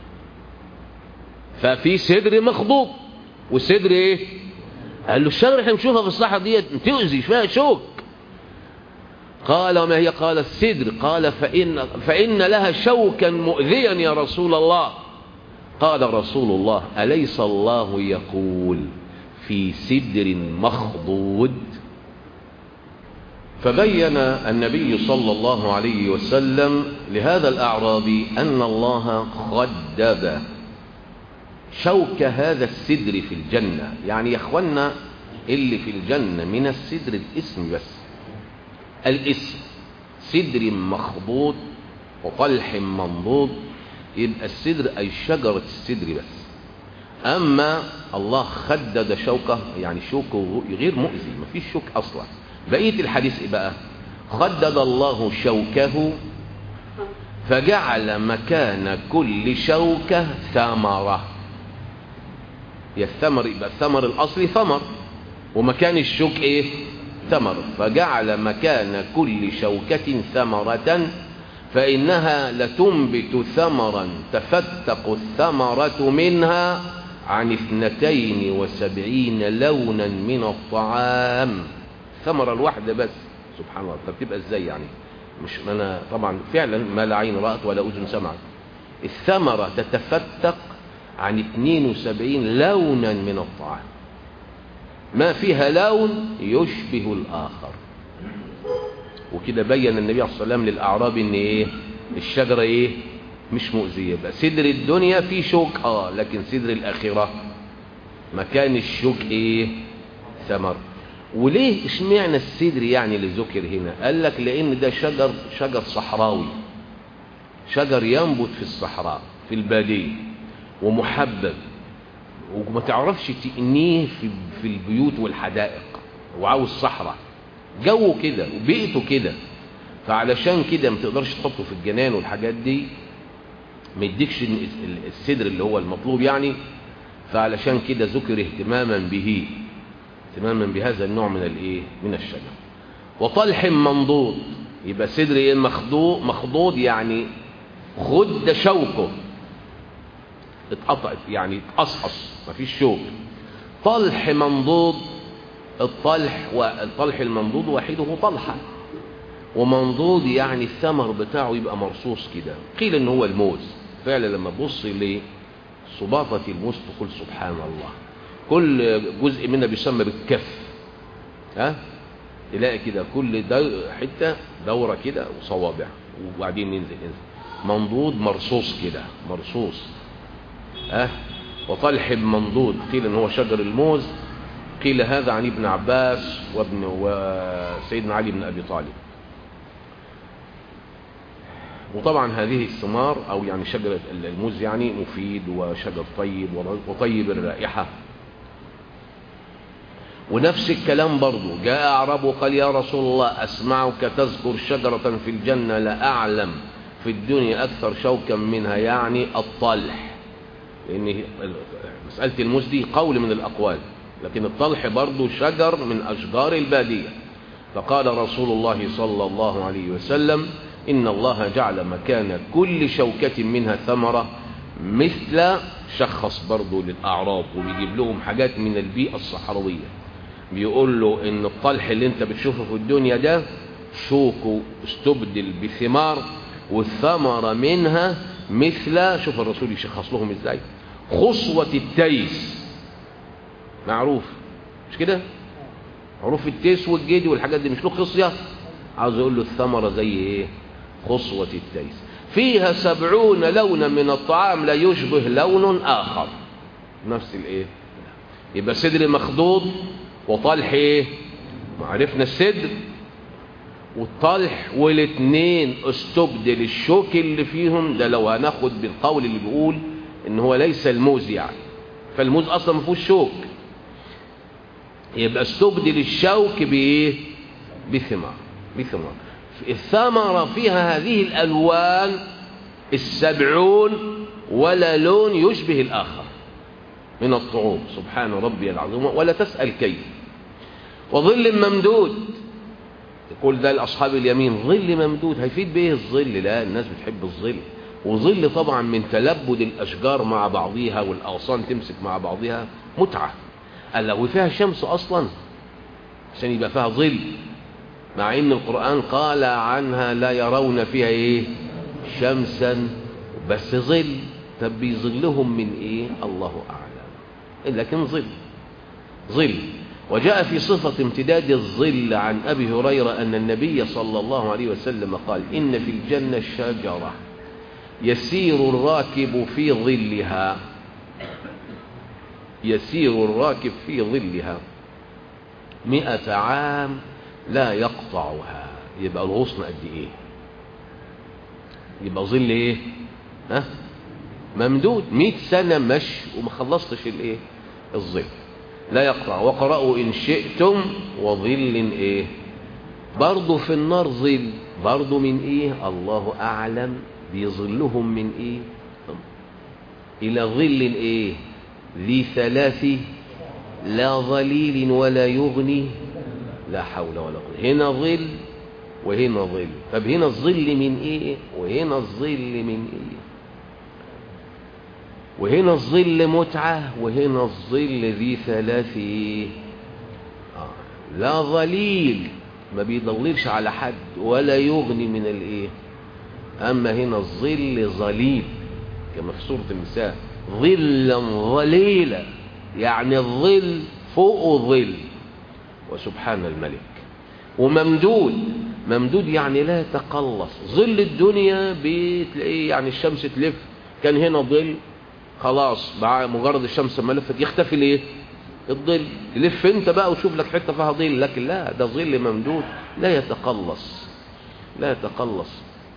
ففي سدر مخضوض والسدر ايه؟ قال له الشجرة اللي احنا بنشوفها في الصحراء دي تؤذي، فيها شوك. قال وما هي؟ قال السدر. قال فإن لها شوكا مؤذيا يا رسول الله. قال رسول الله أليس الله يقول في سدر مخضود؟ فبين النبي صلى الله عليه وسلم لهذا الأعرابي أن الله خدد شوك هذا السدر في الجنة. يعني يا اخوانا اللي في الجنة من السدر الاسم بس، الاسم سدر مخضود وطلح منضود، يبقى السدر أي شجرة السدر بس. أما الله خدد شوكه يعني شوكه غير مؤذي، ما فيش شوك أصلا. بقية الحديث إيه بقى؟ خدد الله شوكه فجعل مكان كل شوكة ثمرة. يا الثمر يبقى الثمر الأصلي ثمر، ومكان الشوك إيه؟ ثمر. فجعل مكان كل شوكة ثمرة فإنها لتنبت ثمرا تفتق الثمرة منها عن 72 لونا من الطعام. ثمرة الواحدة بس، سبحان الله. طب تبقى ازاي يعني؟ مش انا طبعا فعلا ما لا عين رأت ولا أذن سمعت. الثمرة تتفتق عن 72 لونا من الطعام، ما فيها لون يشبه الآخر. وكده بين النبي عليه الصلاة والسلام للأعرابي ان ايه؟ الشجرة ايه؟ مش مؤذية. بقى سدر الدنيا فيه شوك لكن سدر الآخرة مكان الشوك ايه؟ ثمر. وليه اشمعنى السدر يعني اللي ذكر هنا؟ قال لك لان ده شجر صحراوي، شجر ينبت في الصحراء في البادية ومحبب، وما تعرفش تقنيه في البيوت والحدائق، وعاوز صحراء جو كده وبيئته كده. فعلشان كده ما تقدرش تحطه في الجنان والحاجات دي، ما يديكش السدر اللي هو المطلوب يعني. فعلشان كده ذكر اهتماما بهذا النوع من الايه؟ من الشجر. وطلح منضود، يبقى سدر ايه؟ مخضوض يعني خد شوكه، اتقطعت يعني اتقصقص مفيش شوك. طلح منضود، الطلح المنضود وحيده طلحة، ومنضود يعني الثمر بتاعه يبقى مرصوص كده. قيل ان هو الموز فعلا. لما تبص لصباطة الموز تقول سبحان الله، كل جزء منها بيسمى بالكف، تلاقي كده كل حتة دورة كده وصوابع، وبعدين ينزل منضود مرصوص كده مرصوص. وطلح منضود قيل ان هو شجر الموز. قيل هذا عن ابن عباس وسيدنا علي بن أبي طالب. وطبعا هذه الثمار أو يعني شجرة الموز يعني مفيد وشجر طيب وطيب الرائحة. ونفس الكلام برضو جاء أعراب وقال يا رسول الله أسمعك تذكر شجرة في الجنة لا أعلم في الدنيا أكثر شوكا منها، يعني الطلح. لأن مسألة الموز دي قول من الأقوال، لكن الطلح برضو شجر من أشجار البادية. فقال رسول الله صلى الله عليه وسلم إن الله جعل مكان كل شوكة منها ثمرة مثل، شخص برضو للأعراب وبيجيب لهم حاجات من البيئة الصحراوية. بيقول له إن الطلح اللي انت بتشوفه في الدنيا ده شوكه استبدل بثمار، والثمرة منها مثل، شوف الرسول يشخص لهم ازاي، خصوة التيس. معروف مش كده؟ معروف التيس والجدي والحاجات دي مش له خصية. عاوز يقول له الثمرة زي ايه؟ خصوة التيس، فيها 70 لونا من الطعام لا يشبه لون آخر. نفس الايه؟ يبقى صدر مخضوض وطلح ايه؟ عرفنا الصدر والطلح، والاثنين استبدل الشوك اللي فيهم. ده لو هناخد بالقول اللي بيقول ان هو ليس الموز يعني، فالموز اصلا ما فيهوش شوك، يبقى استبدل الشوك بايه؟ بثمار. الثمرة فيها هذه الالوان 70 ولا لون يشبه الاخر من الطعوم، سبحان ربي العظيم، ولا تسأل كيف. وظل ممدود، يقول ده لأصحاب اليمين ظل ممدود، هيفيد بإيه الظل؟ لا، الناس بتحب الظل، وظل طبعا من تلبد الأشجار مع بعضها والأغصان تمسك مع بعضها متعة. قال لو فيها شمس أصلا عشان يبقى فيها ظل، مع إن القرآن قال عنها لا يرون فيها إيه؟ شمسا، بس ظل. طب بيظلهم من إيه؟ الله أعلم، لكن ظل. وجاء في صفة امتداد الظل عن أبي هريرة أن النبي صلى الله عليه وسلم قال إن في الجنة شجرة يسير الراكب في ظلها، يسير الراكب في ظلها 100 عام لا يقطعها. يبقى الغصن قد ايه؟ يبقى ظل ايه؟ ممدود 100 سنة مشي وما خلصتش الايه؟ الظل لا يقطع. وقرأوا إن شئتم وظل ايه؟ برضو في النار ظل، برضو من ايه؟ الله أعلم بيظلهم من ايه؟ إلى ظل ايه؟ ذي 3 لا ظليل ولا يغني، لا حول ولا قوة. هنا ظل وهنا ظل. طب هنا الظل من ايه وهنا الظل من ايه؟ وهنا الظل متعة وهنا الظل ذي 3 ايه؟ لا ظليل، ما بيضللش على حد، ولا يغني من الايه. اما هنا الظل ظليل كما في سورة النساء، ظلا ظليلا، يعني الظل فوق ظل. وسبحان الملك. وممدود، ممدود يعني لا يتقلص. ظل الدنيا بتلاقيه يعني الشمس تلف، كان هنا ظل خلاص، مجرد الشمس ما لفت يختفي ليه؟ الظل. لف انت بقى وشوف لك حته فيها ظل، لكن لا، ده ظل ممدود لا يتقلص، لا يتقلص.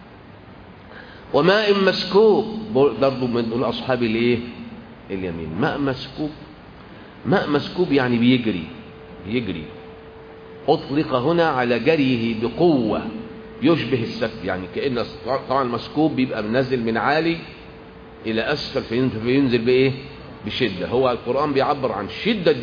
وماء مسكوب، برضه من اصحاب الايه؟ اليمين. ماء مسكوب، ماء مسكوب يعني بيجري. أطلق هنا على جريه بقوة يشبه السكب، يعني كأن طبعا المسكوب بيبقى منزل من عالي إلى أسفل فينزل بإيه؟ بشدة. هو القرآن بيعبر عن شدة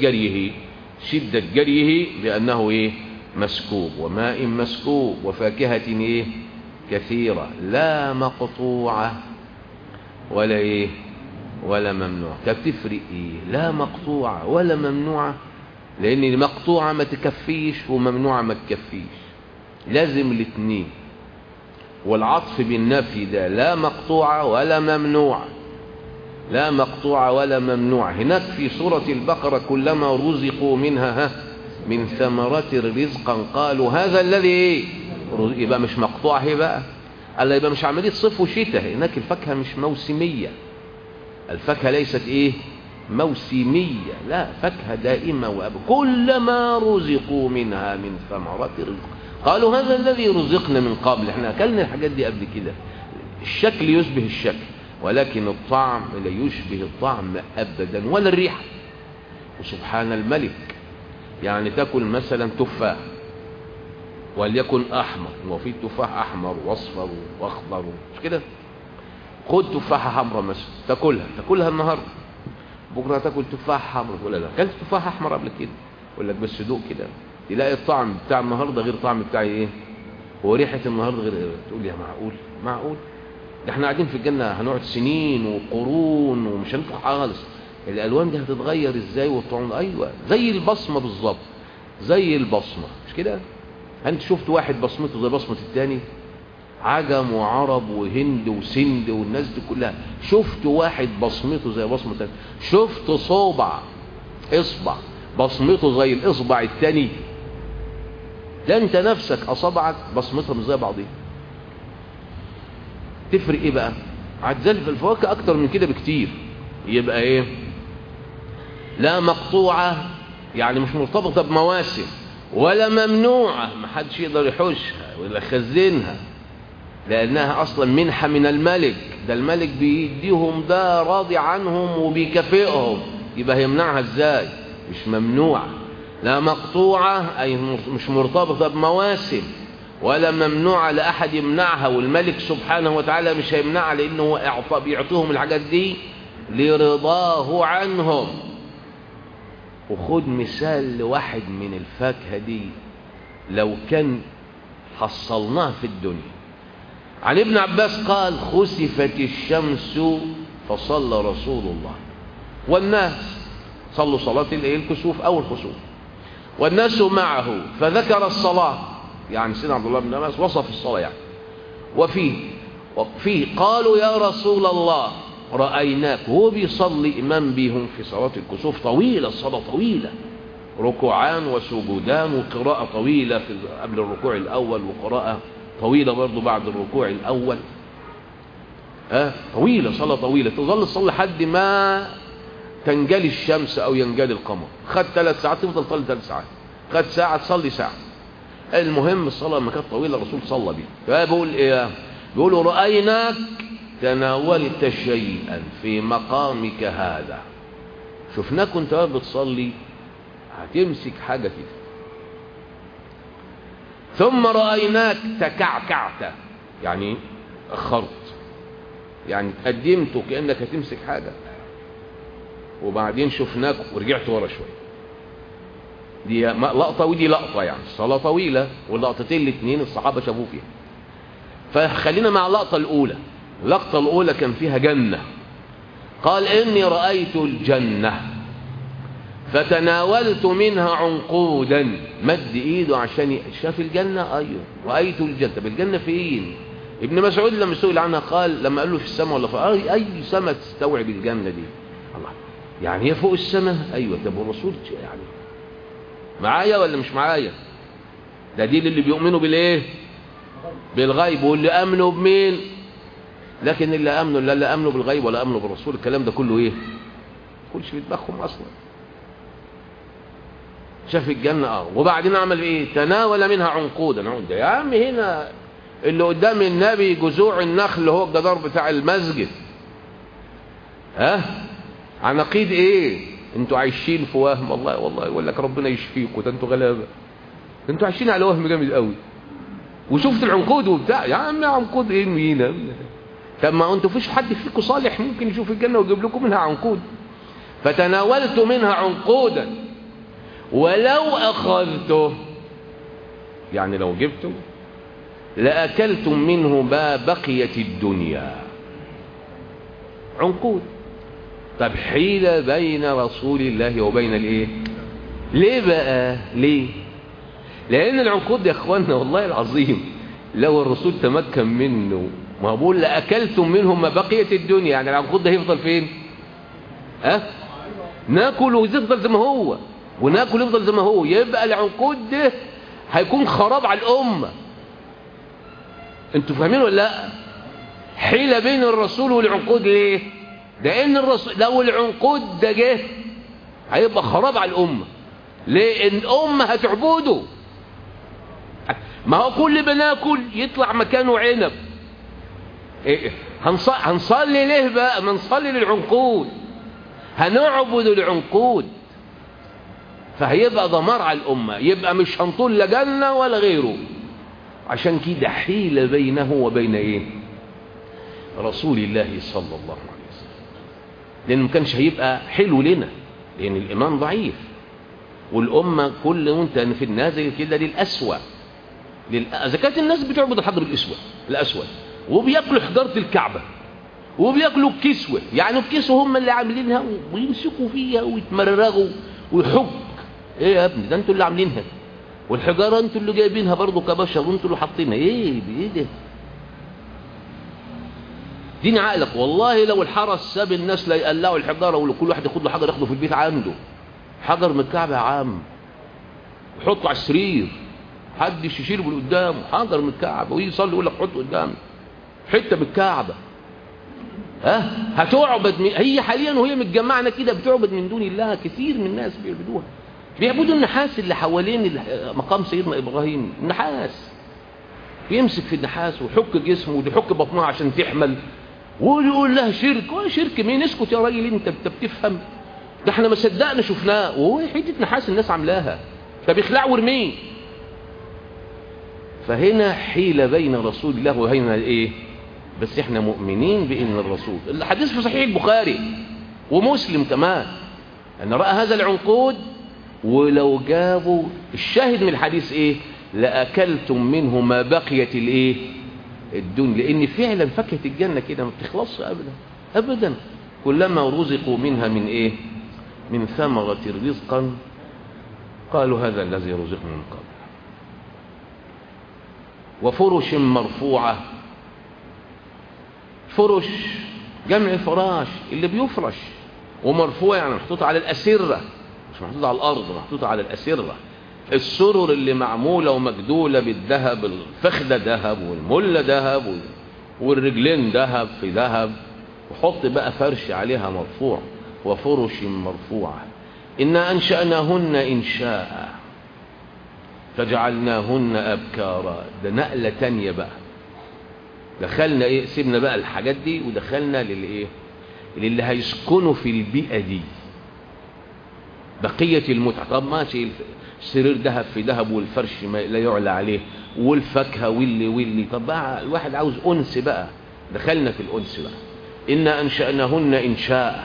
جريه بأنه إيه؟ مسكوب. وماء مسكوب وفاكهة إيه؟ كثيرة لا مقطوعة ولا إيه؟ ولا ممنوع. تفرق إيه؟ لا مقطوعة ولا ممنوعة، لأن المقطوعة ما تكفيش وممنوعة ما تكفيش، لازم الاثنين. والعطف بالنفي ده لا مقطوعة ولا ممنوعة، لا مقطوعة ولا ممنوعة. هناك في سورة البقرة كلما رزقوا منها من ثمرات رزقا قالوا هذا الذي ايه؟ يبقى مش مقطوعة هي بقى، قال يبقى مش عملية صيف وشتاء. هناك الفاكهة مش موسمية، الفاكهة ليست ايه؟ موسمية، لا، فاكهة دائمة وأبدا. كلما رزقوا منها من ثمرات رزق قالوا هذا الذي رزقنا من قبل، احنا أكلنا الحاجات دي قبل كده. الشكل يشبه الشكل ولكن الطعم لا يشبه الطعم أبدا، ولا الريحة. وسبحان الملك، يعني تاكل مثلا تفاح وليكن أحمر، وفي تفاح أحمر وأصفر وأخضر، مش كده؟ خد تفاحة حمراء مثلا تاكلها النهارده، بكره تاكل تفاح حمر، ولا لا اكلت تفاح احمر قبل كده؟ يقول لك بس دوق كده تلاقي الطعم بتاع النهارده غير الطعم بتاع ايه؟ وريحه النهارده غير. تقول يا معقول ده احنا قاعدين في الجنه هنقعد سنين وقرون ومش هنفرح خالص، الالوان دي هتتغير ازاي والطعم؟ ايوه زي البصمه بالظبط، زي البصمه، مش كده؟ انت شفت واحد بصمته زي بصمه الثاني؟ عجم وعرب وهند وسند والناس دي كلها، شفت واحد بصمته زي بصمة تاني؟ شفت اصبع بصمته زي الاصبع التاني؟ ده انت نفسك اصابعك بصمتها مش زي بعضها. تفرق ايه بقى؟ عجزال في الفواكه اكتر من كده بكتير. يبقى ايه؟ لا مقطوعة يعني مش مرتبطة بمواسم، ولا ممنوعة ما حدش يقدر يحوشها ولا يخزنها، لأنها أصلا منحة من الملك، ده الملك بيديهم، ده راضي عنهم وبيكافئهم، يبقى هيمنعها ازاي؟ مش ممنوعة. لا مقطوعة أي مش مرتبطة بمواسم، ولا ممنوعة لأحد يمنعها، والملك سبحانه وتعالى مش هيمنعها لأنه بيعطيهم الحاجات دي لرضاه عنهم. وخد مثال لواحد من الفاكهة دي لو كان حصلناه في الدنيا. عن ابن عباس قال: خسفت الشمس فصلى رسول الله والناس، صلوا صلاة الكسوف أو الخسوف، والناس معه، فذكر الصلاة، يعني سيدنا عبد الله بن عباس وصف الصلاة يعني. وفيه قالوا: يا رسول الله رأيناك، هو بيصلي إمام بيهم في صلاة الكسوف طويلة، الصلاة طويلة، ركوعان وسجودان وقراءة طويلة قبل الركوع الأول، وقراءة طويلة برضو بعد الركوع الأول. طويلة، صلاة طويلة، تظل تصلي لحد ما تنجلي الشمس أو ينجلي القمر. خد 3 ساعات تفضل تصلي 3 ساعات، خد ساعة تصلي ساعة. المهم الصلاة لما كانت طويلة الرسول صلى بيها. فبقول إيه؟ بيقولوا: رأيناك تناولت شيئا في مقامك هذا، شفناك كنت بتصلي هتمسك حاجة كده، ثم رأيناك تكعكعت، يعني أخرت، يعني تقدمت كأنك هتمسك حاجة، وبعدين شفناك ورجعت ورا شوية. دي لقطة ودي لقطة، يعني الصلاة طويلة، واللقطتين الاثنين الصحابة شافوه فيها. فخلينا مع اللقطة الأولى. اللقطة الأولى كان فيها جنة. قال: إني رأيت الجنة فتناولت منها عنقودا، مد إيده عشان شاف الجنة. أيوه، رأيت الجنة. طب الجنة فين؟ ابن مسعود لما سئل عنها قال، لما قال له في السماء ولا في أي سماء تستوعب الجنة دي؟ الله، يعني هي فوق السماء؟ أيوه. طب والرسول يعني معايا ولا مش معايا؟ ده دي اللي بيؤمنوا بالإيه؟ بالغيب. واللي أمنوا بمين؟ لكن اللي أمنوا لا أمنوا بالغيب ولا أمنوا بالرسول، الكلام ده كله إيه؟ كلش في دماغهم أصلا. شاف الجنة وبعدين عمل إيه؟ تناول منها عنقودا. عنقود يا عم، هنا اللي قدام النبي جذوع النخل، هو الجدار بتاع المسجد. عناقيد إيه؟ انتوا عايشين في وهم. والله يقول لك ربنا يشفيكم، ده انتوا غلابة، انتوا عايشين على وهم جامد قوي. وشفت العنقود وبتاع، يا عم عنقود ايه مينا؟ طب ما انتوا فيش حد فيكم صالح ممكن يشوف الجنة ويجيب لكم منها عنقود؟ فتناولت منها عنقودا ولو أخذته، يعني لو جبته لأكلتم منه ما بقيت الدنيا. عنقود. طب حيلة بين رسول الله وبين الايه؟ ليه بقى؟ ليه؟ لأن العنقود يا اخوانا والله العظيم لو الرسول تمكن منه، ما بقول لأكلتم منهم ما بقيت الدنيا، يعني العنقود ده هيفضل فين؟ ناكل ويفضل زي ما هو، وناكل يفضل زي ما هو، يبقى العنقود ده هيكون خراب على الأمة. انتوا فاهمين ولا لا؟ حيلة بين الرسول والعنقود. ليه؟ لأن الرسول لو العنقود ده جه هيبقى خراب على الأمة. ليه؟ الأمة هتعبده. ما هو كل بناكل يطلع مكانه عنب. هنصلي ليه بقى؟ ما نصلي للعنقود، هنعبد العنقود، فهيبقى دمار على الأمة، يبقى مش هنطول لا جنة ولا غيره. عشان كده حيلة بينه وبين ايه؟ رسول الله صلى الله عليه وسلم، لأنه ما كانش هيبقى حلو لنا، لأن الإيمان ضعيف، والأمة كل وانت في النازل كده للأسوأ. إذا كانت الناس بتعبد الحجر الأسود وبياكلوا حجارة الكعبة وبياكلوا الكسوة، يعني الكسوة هم اللي عاملينها ويمسكوا فيها ويتمرغوا ويحك. ايه يا ابني؟ ده انتوا اللي عاملينها، والحجارة انتوا اللي جايبينها برضو كبشر، وانتوا اللي حاطينها. ايه ده؟ دين عقلك. والله لو الحرس ساب الناس لا يقلعوا الحجارة، وكل واحد ياخد له حجر ياخده في البيت عنده، حجر من الكعبة يا عم يحطه على السرير، حدش يشيله من قدامه، حجر من الكعبة، ويجي يصلي يقول لك حطه قدامي حتة من الكعبة. هتعبد هي حاليا وهي متجمعنا كده بتعبد من دون الله. كثير من الناس بيعبدوها، بيعبدوا النحاس اللي حوالين مقام سيدنا إبراهيم. النحاس يمسك في النحاس ويحك جسمه ويحك بطنها عشان تحمل، ويقول لها شرك. شرك مين؟ اسكت يا راجل، انت بتفهم؟ ده احنا ما صدقنا شفناه، وهو حته نحاس الناس عاملاها. طب يخلعوا ورميه. فهنا حيلة بين رسول الله وبين ايه؟ بس احنا مؤمنين بان الرسول، الحديث في صحيح البخاري ومسلم كمان، ان رأى هذا العنقود ولو جابوا الشاهد من الحديث ايه؟ لأكلتم منه ما بقيت الايه؟ الدنيا. لان فعلا فاكهة الجنة كده ما بتخلصش ابدا ابدا. كلما رزقوا منها من ايه؟ من ثمرة رزقا قالوا هذا الذي رزقنا من قبل. وفرش مرفوعة. فرش جمع فراش، اللي بيفرش. ومرفوع يعني محطوط على الأسرة، مش محطوط على الأرض، محطوط على الأسرة. السرر اللي معمولة ومجدولة بالذهب، الفخدة ذهب والملة ذهب والرجلين ذهب في ذهب، وحط بقى فرش عليها مرفوع. وفرش مرفوعة. إنا أنشأناهن إنشاء فجعلناهن أبكارا. ده نقلة تانية بقى. دخلنا ايه؟ سيبنا بقى الحاجات دي ودخلنا للايه؟ للي هيسكنوا في البيئة دي بقية المتعة. طب ماشي، السرير ذهب في ذهب والفرش ما لا يعلى عليه والفاكهة واللي طب بقى الواحد عاوز أنس بقى. دخلنا في الأنس بقى. إنا أنشأناهن إنشاء.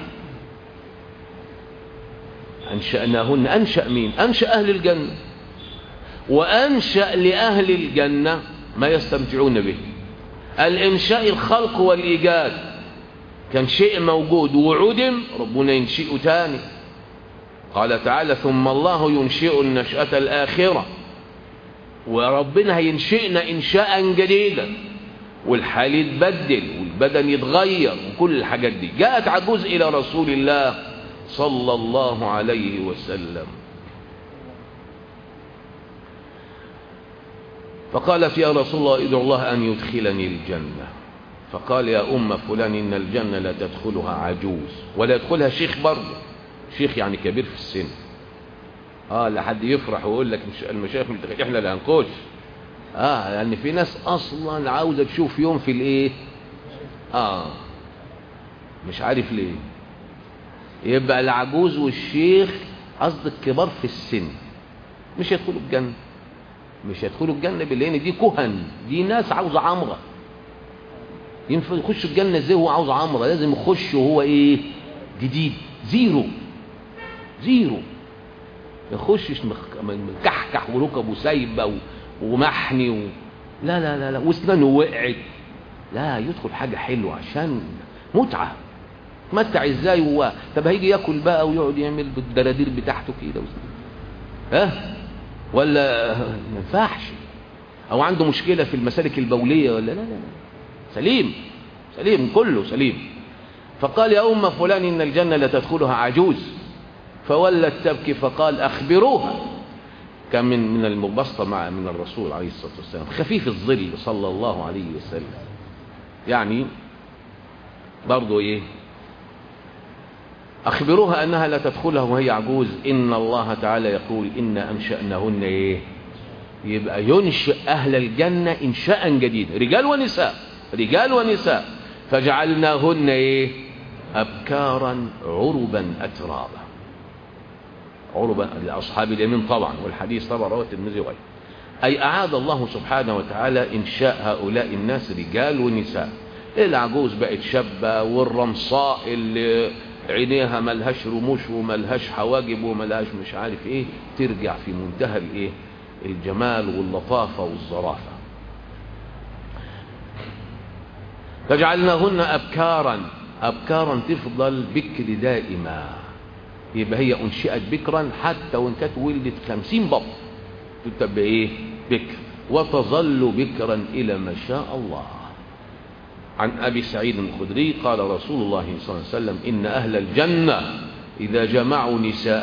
أنشأناهن. أنشأ مين؟ أنشأ أهل الجنة، وأنشأ لأهل الجنة ما يستمتعون به. الإنشاء الخلق والإيجاد، كان شيء موجود وعدم، ربنا ينشئه تاني. قال تعالى ثم الله ينشئ النشأة الآخرة. وربنا هينشئنا إنشاء جديدا، والحال يتبدل والبدن يتغير وكل الحاجات دي. جاءت عجوز إلى رسول الله صلى الله عليه وسلم فقالت يا رسول الله ادعو الله أن يدخلني الجنة. فقال يا أم فلان إن الجنة لا تدخلها عجوز ولا يدخلها شيخ برضه. شيخ يعني كبير في السن. لحد يفرح ويقول لك المشايخ احنا اللي هنخش. يعني في ناس أصلا عاوزة تشوف يوم في الايه. مش عارف ليه. يبقى العجوز والشيخ قصد الكبار في السن مش يدخلوا الجنة. مش يدخلوا الجنة لأن دي كهن، دي ناس عاوزة عمرة. ينفع يخش الجنة ازاي وهو عاوز عمرة؟ لازم يخش وهو ايه؟ جديد، زيرو. يخشش مكحكح وركبه سايبه ومحني لا لا لا لا واسنانه وقعت. لا، يدخل حاجة حلوة عشان متعة. تمتع ازاي هو؟ طب هيجي ياكل بقى ويقعد يعمل بالدرادير بتاعته كده ولا ما ينفعش؟ او عنده مشكلة في المسالك البولية ولا لا لا لا، سليم كله سليم. فقال يا أم فلان إن الجنة لا تدخلها عجوز. فولت تبكي فقال أخبروها. كان من المبسطة من الرسول عليه الصلاة والسلام، خفيف الظل صلى الله عليه وسلم. يعني برضو ايه؟ أخبروها أنها لا تدخلها وهي عجوز. إن الله تعالى يقول إنا أنشأناهن ايه؟ يبقى ينشئ أهل الجنة إنشاء جديد، رجال ونساء. فجعلناهن ايه؟ أبكارا عربا أترابا. عربا لأصحاب اليمين طبعا، والحديث طبعا رواه الترمذي وغيره. أي أعاد الله سبحانه وتعالى إنشاء هؤلاء الناس رجال ونساء. العجوز بقت شابة، والرمصاء اللي عينيها ملهاش رموش وملهاش حواجب وملهاش مش عارف ايه، ترجع في منتهى الايه؟ الجمال واللطافة والظرافة. فجعلناهن أبكارا تفضل بكر دائما. يبقى هي أنشئت بكرا حتى وإن كانت ولدت 50 بط تبقى إيه؟ بكر، وتظل بكرا إلى ما شاء الله. عن أبي سعيد الخدري قال رسول الله صلى الله عليه وسلم إن أهل الجنة إذا جمعوا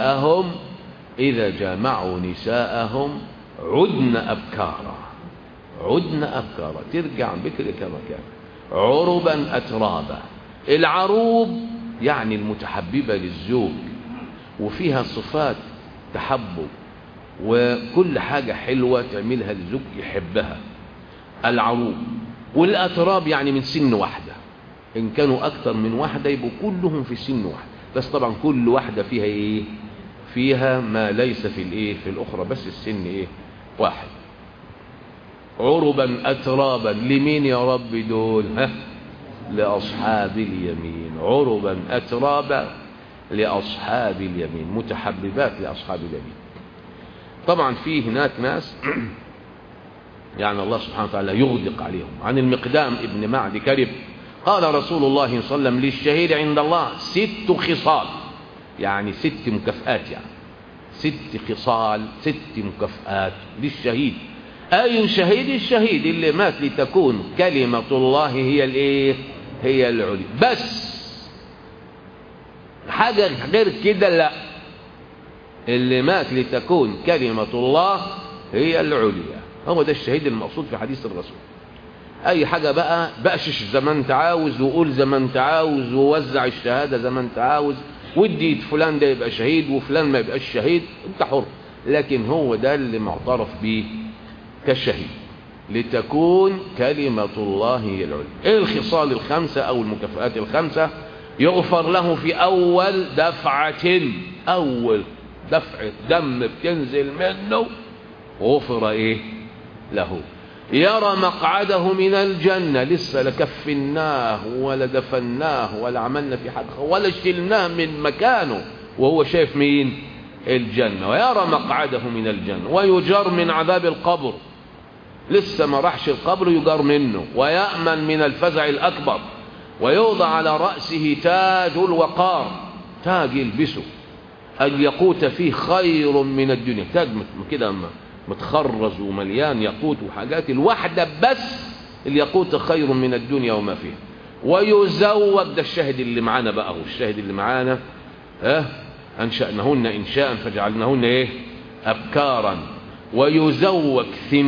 نساءهم عدن أبكارا، ترجع بكر كما كان، عربا أترابا. العروب يعني المتحببة للزوج، وفيها صفات تحبب وكل حاجة حلوة تعملها للزوج يحبها، العروب. والأتراب يعني من سن واحدة، إن كانوا أكثر من واحدة يبقوا كلهم في سن واحد، بس طبعا كل واحدة فيها إيه؟ فيها ما ليس في الإيه؟ في الأخرى، بس السن إيه؟ واحد. عربا أترابا لمين يا رب دول؟ ها؟ لأصحاب اليمين. عربا أترابا لأصحاب اليمين، متحببات لأصحاب اليمين. طبعا في هناك ناس يعني الله سبحانه وتعالى يغدق عليهم. عن المقدام ابن معد كرب قال رسول الله صلى الله عليه وسلم للشهيد عند الله 6 خصال، يعني 6 مكافآت، يعني 6 خصال 6 مكافآت للشهيد. أي شهيد؟ الشهيد اللي مات لتكون كلمة الله هي الايه؟ هي العليا. بس حاجة غير كده لا، اللي مات لتكون كلمة الله هي العليا، هو ده الشهيد المقصود في حديث الرسول. اي حاجة بقى بقشش زي ما انت عاوز، وقول زي ما انت عاوز، ووزع الشهادة زي ما انت عاوز، ودي فلان ده يبقى شهيد وفلان ما يبقاش شهيد، انت حر، لكن هو ده اللي معترف به كالشهيد، لتكون كلمة الله هي العليا. ايه الخصال ال5 او المكافآت ال5؟ يغفر له في اول دفعة، اول دفعة دم بتنزل منه غفر ايه له. يرى مقعده من الجنة، لسه لكفناه ولا دفناه ولا عملنا في حد ولا شلناه من مكانه وهو شايف مين؟ الجنة. ويرى مقعده من الجنة. ويجار من عذاب القبر، لسه ما راحش القبر يجار منه. ويأمن من الفزع الأكبر. ويوضع على رأسه تاج الوقار، تاج يلبسه الياقوت فيه خير من الدنيا، تاج كده متخرز ومليان ياقوت وحاجات، الواحدة بس الياقوت خير من الدنيا وما فيها. ويزوج، ده الشاهد اللي معانا بقى، هو الشاهد اللي معانا، أنشأنهن إنشاء فجعلنهن إيه؟ أبكارا. ويزوج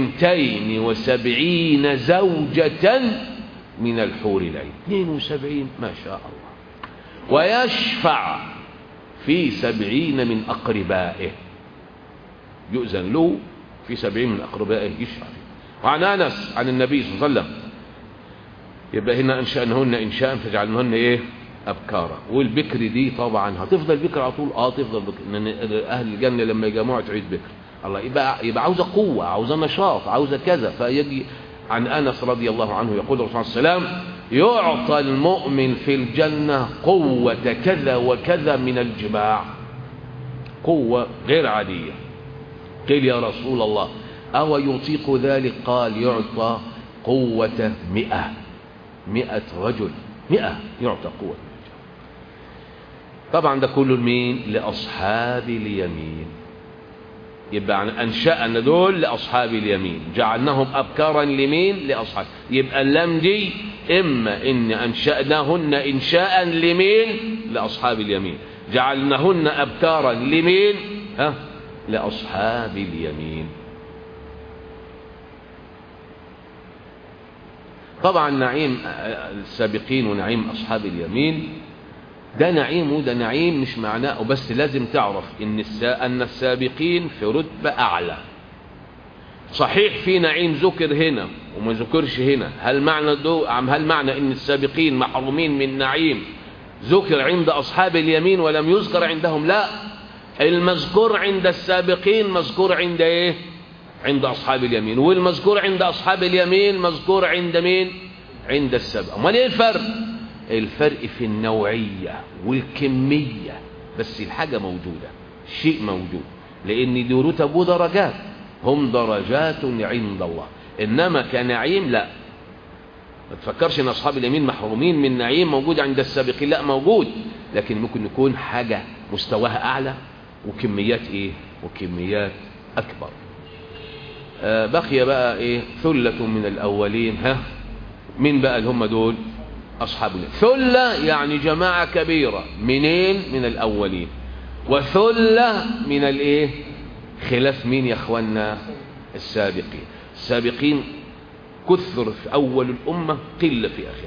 72 زوجة من الحور العين، 72 ما شاء الله. ويشفع في 70 من أقربائه، يؤذن له في 70 من أقربائه يشفع فيه. وعن أنس عن النبي صلى الله عليه وسلم، يبقى هنا أنشأنهن إنشاء فجعلنهن إيه؟ أبكارا. والبكر دي طبعا هتفضل بكر على طول، تفضل بكر، لأن أهل الجنة لما يجمعوا تعيد بكر. الله يبقى عاوزة قوة، عاوزة نشاط، عاوزة كذا. فيجي عن أنس رضي الله عنه يقول الرسول صلى الله عليه وسلم: يعطى المؤمن في الجنة قوة كذا وكذا من الجماع، قوة غير عادية. قيل يا رسول الله أو يطيق ذلك؟ قال: يعطى قوة 100 رجل، 100 يعطى قوة. طبعا ده كله لمين؟ لأصحاب اليمين. يبقى أنشأنا دول لأصحاب اليمين، جعلناهم أبكارا لمين؟ لأصحاب. يبقى اللام دي إما إن أنشأناهن إنشاء لمين؟ لأصحاب اليمين. جعلناهن أبكارا لمين؟ لأصحاب اليمين. طبعا نعيم السابقين ونعيم أصحاب اليمين ده نعيم، وده نعيم مش معناه بس، لازم تعرف أن السابقين في رتبة أعلى. صحيح في نعيم ذكر هنا وما ذكرش هنا، هل معنى أن السابقين محرومين من نعيم ذكر عند أصحاب اليمين ولم يذكر عندهم؟ لا، المذكور عند السابقين مذكور عند إيه؟ عند أصحاب اليمين، والمذكور عند أصحاب اليمين مذكور عند مين؟ عند السابق. امال ايه الفرق؟ الفرق في النوعية والكمية، بس الحاجة موجودة، الشيء موجود، لأن دي رتب ودرجات، هم درجات عند الله. إنما كنعيم لا، ما تفكرش ان اصحاب اليمين محرومين من نعيم موجود عند السابقين، لا موجود، لكن ممكن يكون حاجة مستواها اعلى وكميات ايه؟ وكميات اكبر. بقي بقى ايه؟ ثلة من الاولين. مين بقى اللي هم دول؟ اصحاب اليمين. ثلة يعني جماعة كبيرة. منين؟ من الاولين. وثلة من الايه؟ خلاف مين يا اخوانا؟ السابقين. السابقين كثر في أول الأمة، قلة في آخرها.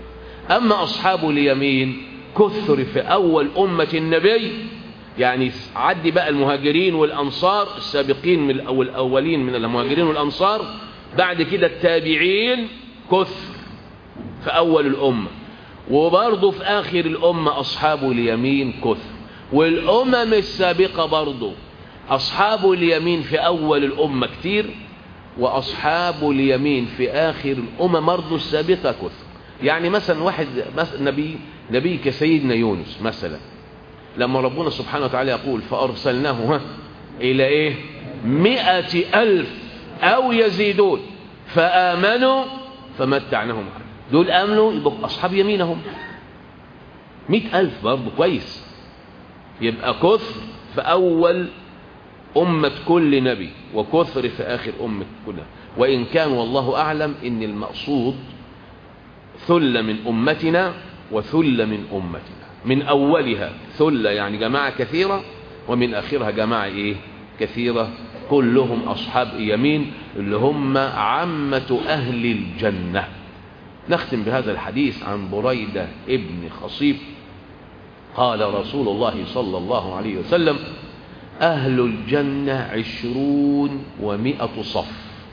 أما أصحاب اليمين كثر في أول أمة النبي، يعني عدي بقى المهاجرين والأنصار السابقين من الأولين من المهاجرين والأنصار، بعد كده التابعين كثر في أول الأمة، وبرضه في آخر الأمة أصحاب اليمين كثر، والأمم السابقة برضه أصحاب اليمين في أول الأمة كتير، وأصحاب اليمين في آخر الأمم برضه السابقة كثر. يعني مثلا واحد نبي كسيدنا يونس مثلا، لما ربنا سبحانه وتعالى يقول فأرسلناه إلى 100,000 أو يزيدون فآمنوا فمتعناهم، دول آمنوا يبقوا أصحاب يمينهم. 100,000 برضه كويس، يبقى كثر في أول أمة كل نبي وكثر في آخر أمة كلها. وإن كان والله أعلم إن المقصود ثلة من أمتنا وثلة من أمتنا، من أولها ثلة يعني جماعة كثيرة، ومن آخرها جماعة كثيرة، كلهم أصحاب يمين اللي هم عامة أهل الجنة. نختم بهذا الحديث عن بريدة ابن خصيب قال رسول الله صلى الله عليه وسلم: أهل الجنة 20 و100 صف،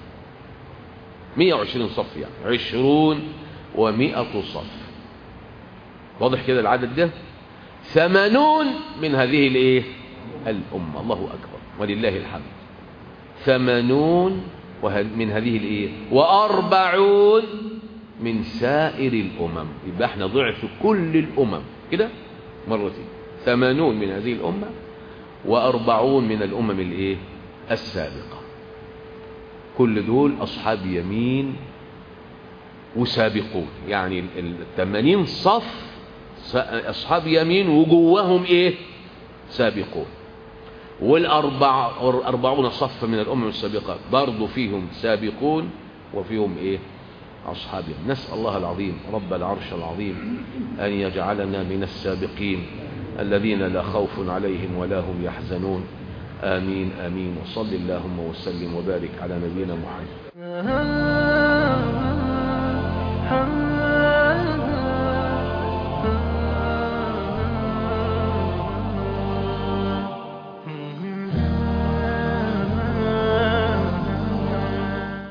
120 صف، يعني 20 و100 صف. واضح كده العدد ده؟ 80 من هذه الأمة، الله أكبر ولله الحمد. 80 من هذه و40 من سائر الأمم، يبقى احنا ضعف كل الأمم كده مرتين. 80 من هذه الأمة و40 من الأمم السابقة، كل دول أصحاب يمين وسابقون، يعني 80 صف أصحاب يمين وجواهم سابقون، وال40 صف من الأمم السابقة برضو فيهم سابقون وفيهم أصحاب يمين. نسأل الله العظيم رب العرش العظيم أن يجعلنا من السابقين الذين لا خوف عليهم ولا هم يحزنون. آمين آمين. وصل اللهم وسلم وبارك على نبينا محمد.